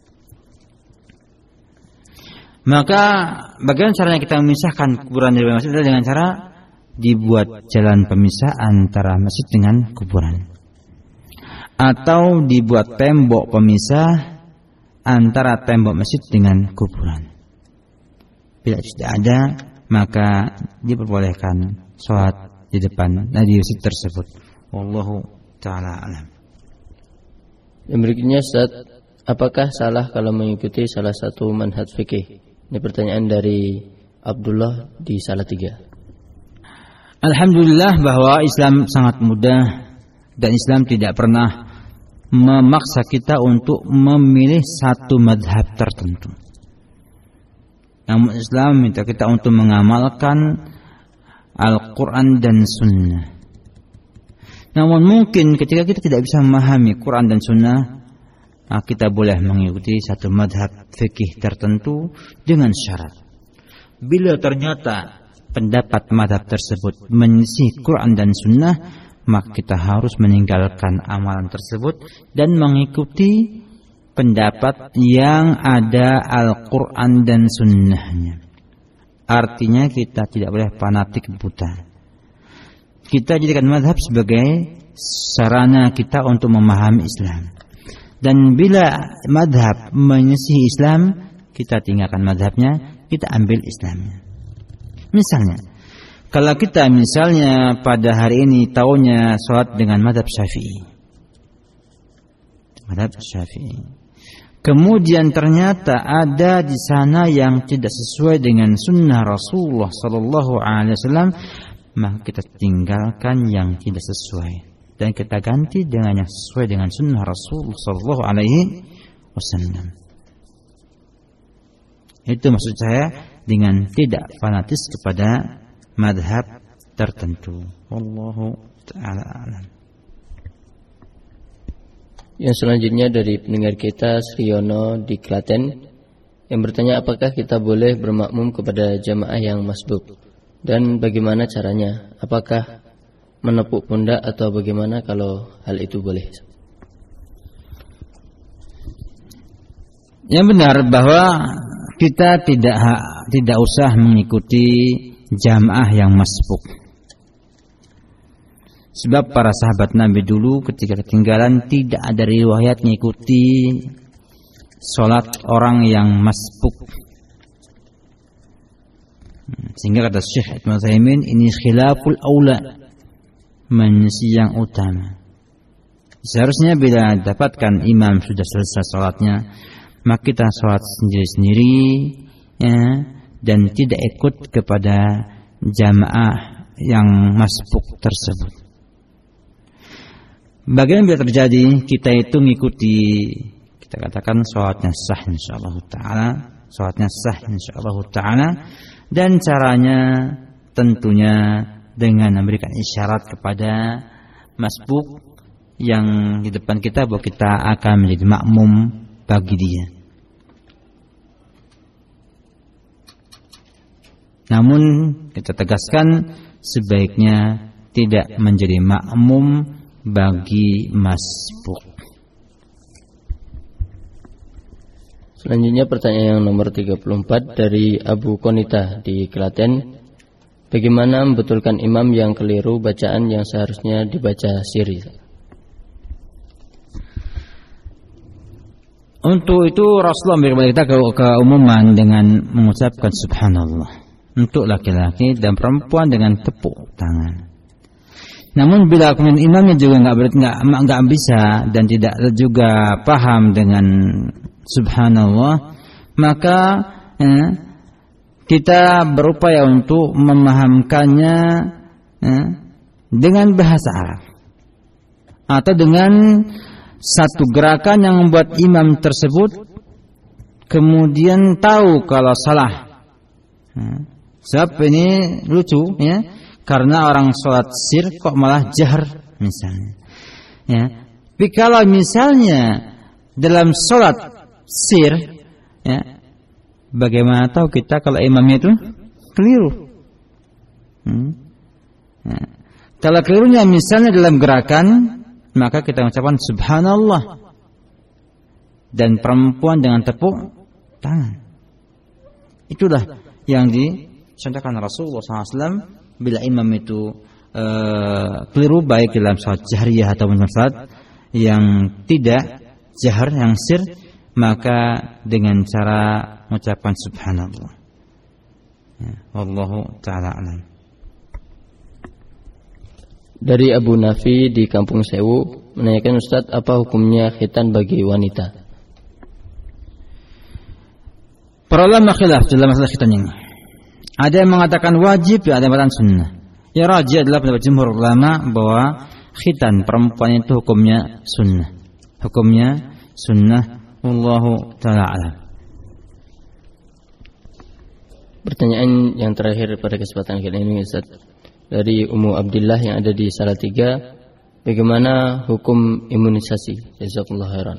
S4: Maka bagaimana caranya kita memisahkan kuburan dari masjid adalah dengan cara dibuat jalan pemisah antara masjid dengan kuburan, atau dibuat tembok pemisah antara tembok masjid dengan kuburan. Bila tidak ada, maka diperbolehkan sholat di depan di masjid tersebut. Wallahu ta'ala alam.
S3: Yang berikutnya, Ustaz, apakah salah kalau mengikuti salah satu manhaj fikih? Ini pertanyaan dari Abdullah di Salatiga.
S4: Alhamdulillah bahwa Islam sangat mudah dan Islam tidak pernah memaksa kita untuk memilih satu madhab tertentu. Namun Islam minta kita untuk mengamalkan Al-Quran dan Sunnah. Namun mungkin ketika kita tidak bisa memahami Quran dan Sunnah, kita boleh mengikuti satu madhab fikih tertentu dengan syarat. Bila ternyata pendapat madhab tersebut menyelisih Quran dan Sunnah, maka kita harus meninggalkan amalan tersebut dan mengikuti pendapat yang ada Al-Quran dan Sunnahnya. Artinya kita tidak boleh fanatik buta. Kita jadikan madhab sebagai sarana kita untuk memahami Islam. Dan bila madhab menyelisihi Islam, kita tinggalkan madhabnya, kita ambil Islamnya. Misalnya, kalau kita misalnya pada hari ini tahunya sholat dengan madhab Syafi'i, kemudian ternyata ada di sana yang tidak sesuai dengan sunnah Rasulullah Sallallahu Alaihi Wasallam, maka kita tinggalkan yang tidak sesuai dan kita ganti dengan yang sesuai dengan sunnah Rasulullah Sallallahu Alaihi Wasallam. Itu maksud saya dengan tidak fanatis kepada madhab tertentu. Wallahu ta'ala alam.
S3: Yang selanjutnya dari pendengar kita Sriono di Klaten, yang bertanya apakah kita boleh bermakmum kepada jamaah yang masbuk dan bagaimana caranya? Apakah menepuk pundak atau bagaimana kalau hal itu boleh?
S4: Yang benar bahwa kita tidak usah mengikuti jamaah yang masbuk. Sebab para sahabat Nabi dulu ketika ketinggalan tidak ada riwayat mengikuti solat orang yang masbuk. Sehingga kata Syekh Ibnu Utsaimin, ini khilaful aula, menyisi yang utama. Seharusnya bila dapatkan imam sudah selesai solatnya, maka kita sholat sendiri-sendiri ya, dan tidak ikut kepada jamaah yang masbuk tersebut. Bagaimana bila terjadi kita itu mengikuti, kita katakan sholatnya sah insyaallah ta'ala, sholatnya sah insyaallah ta'ala, dan caranya tentunya dengan memberikan isyarat kepada masbuk yang di depan kita bahwa kita akan menjadi makmum bagi dia. Namun kita tegaskan sebaiknya tidak menjadi makmum bagi masbuk.
S3: Selanjutnya pertanyaan yang nomor 34 dari Abu Konita di Klaten. Bagaimana membetulkan imam yang keliru bacaan yang seharusnya dibaca siri?
S4: Untuk itu Rasulullah memberi kita keumuman dengan mengucapkan subhanallah untuk laki-laki dan perempuan dengan tepuk tangan. Namun bila kemudian imamnya juga nggak bisa dan tidak juga paham dengan subhanallah, maka kita berupaya untuk memahamkannya dengan bahasa Arab atau dengan satu gerakan yang membuat imam tersebut kemudian tahu kalau salah. Sebab ini lucu ya, karena orang sholat sir kok malah jahar misalnya. Ya. Tapi kalau misalnya dalam sholat sir, ya, bagaimana tahu kita kalau imamnya itu keliru? Ya. Kalau kelirunya misalnya dalam gerakan, maka kita mengucapkan subhanallah dan perempuan dengan tepuk tangan. Itulah yang dicontohkan Rasulullah SAW bila imam itu keliru baik dalam salat jahriyah atau dalam salat yang tidak jahar, yang sir, maka dengan cara mengucapkan subhanallah. Ya, wallahu ta'ala alam.
S3: Dari Abu Nafi di Kampung Sewu menanyakan, Ustadz, apa hukumnya khitan bagi wanita?
S4: Para ulama khilaf dalam masalah khitan ini. Ada yang mengatakan wajib, ada yang mengatakan sunnah. Yang rajih adalah pendapat jumhur ulama bahwa khitan perempuan itu hukumnya sunnah. Hukumnya sunnah. Wallahu ta'ala alam.
S3: Pertanyaan yang terakhir pada kesempatan kali ini, Ustaz, dari Ummu Abdillah yang ada di Salatiga. Bagaimana hukum imunisasi? Jazakallahu khairan.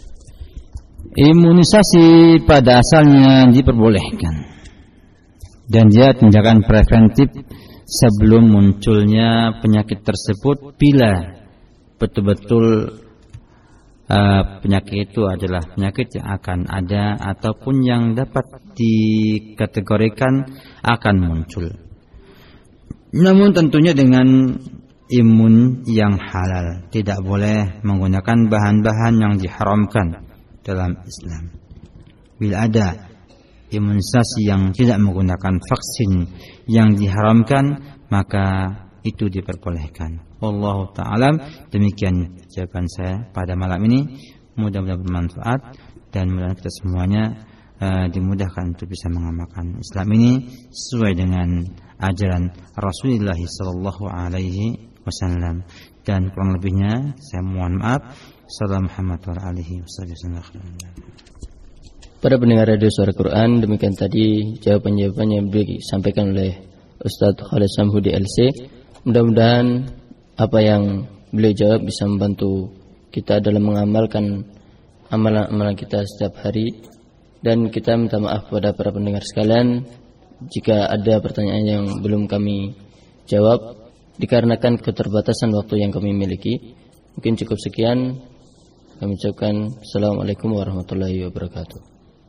S4: Imunisasi pada asalnya diperbolehkan dan dia tindakan preventif sebelum munculnya penyakit tersebut bila betul-betul penyakit itu adalah penyakit yang akan ada ataupun yang dapat dikategorikan akan muncul. Namun tentunya dengan imun yang halal, tidak boleh menggunakan bahan-bahan yang diharamkan dalam Islam. Bila ada imunisasi yang tidak menggunakan vaksin yang diharamkan, maka itu diperbolehkan. Wallahu ta'ala. Demikian jawaban saya pada malam ini. Mudah-mudahan bermanfaat dan mudah-mudahan kita semuanya dimudahkan untuk bisa mengamalkan Islam ini sesuai dengan ajaran Rasulullah sallallahu alaihi wasallam. Dan kurang lebihnya saya mohon maaf. Assalamualaikum warahmatullahi wabarakatuh.
S3: Para pendengar radio Suara Quran, demikian tadi jawaban-jawaban yang disampaikan oleh Ustadz Khalid Samhudi LC. Mudah-mudahan apa yang beliau jawab bisa membantu kita dalam mengamalkan amalan-amalan kita setiap hari. Dan kita minta maaf kepada para pendengar sekalian jika ada pertanyaan yang belum kami jawab dikarenakan keterbatasan waktu yang kami miliki. Mungkin cukup sekian. Kami ucapkan Assalamualaikum warahmatullahi wabarakatuh.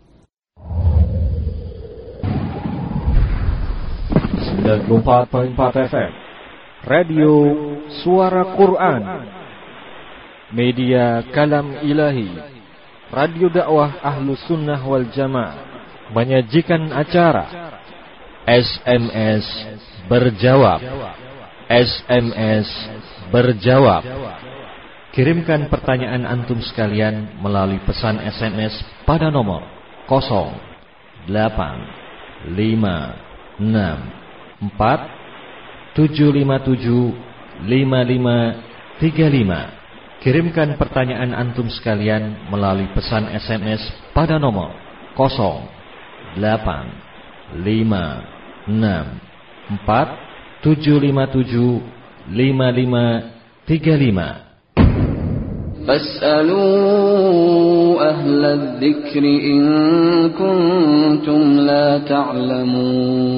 S1: 94.4 FM Radio Suara Quran, Media Kalam Ilahi, Radio Dakwah Ahlus Sunnah wal Jamaah menyajikan acara SMS Berjawab. SMS Berjawab. Kirimkan pertanyaan antum sekalian melalui pesan SMS pada nomor 085647575535. Kirimkan pertanyaan antum sekalian melalui pesan SMS pada nomor 085647575535.
S2: فاسألوا أهل الذكر إن كنتم لا تعلمون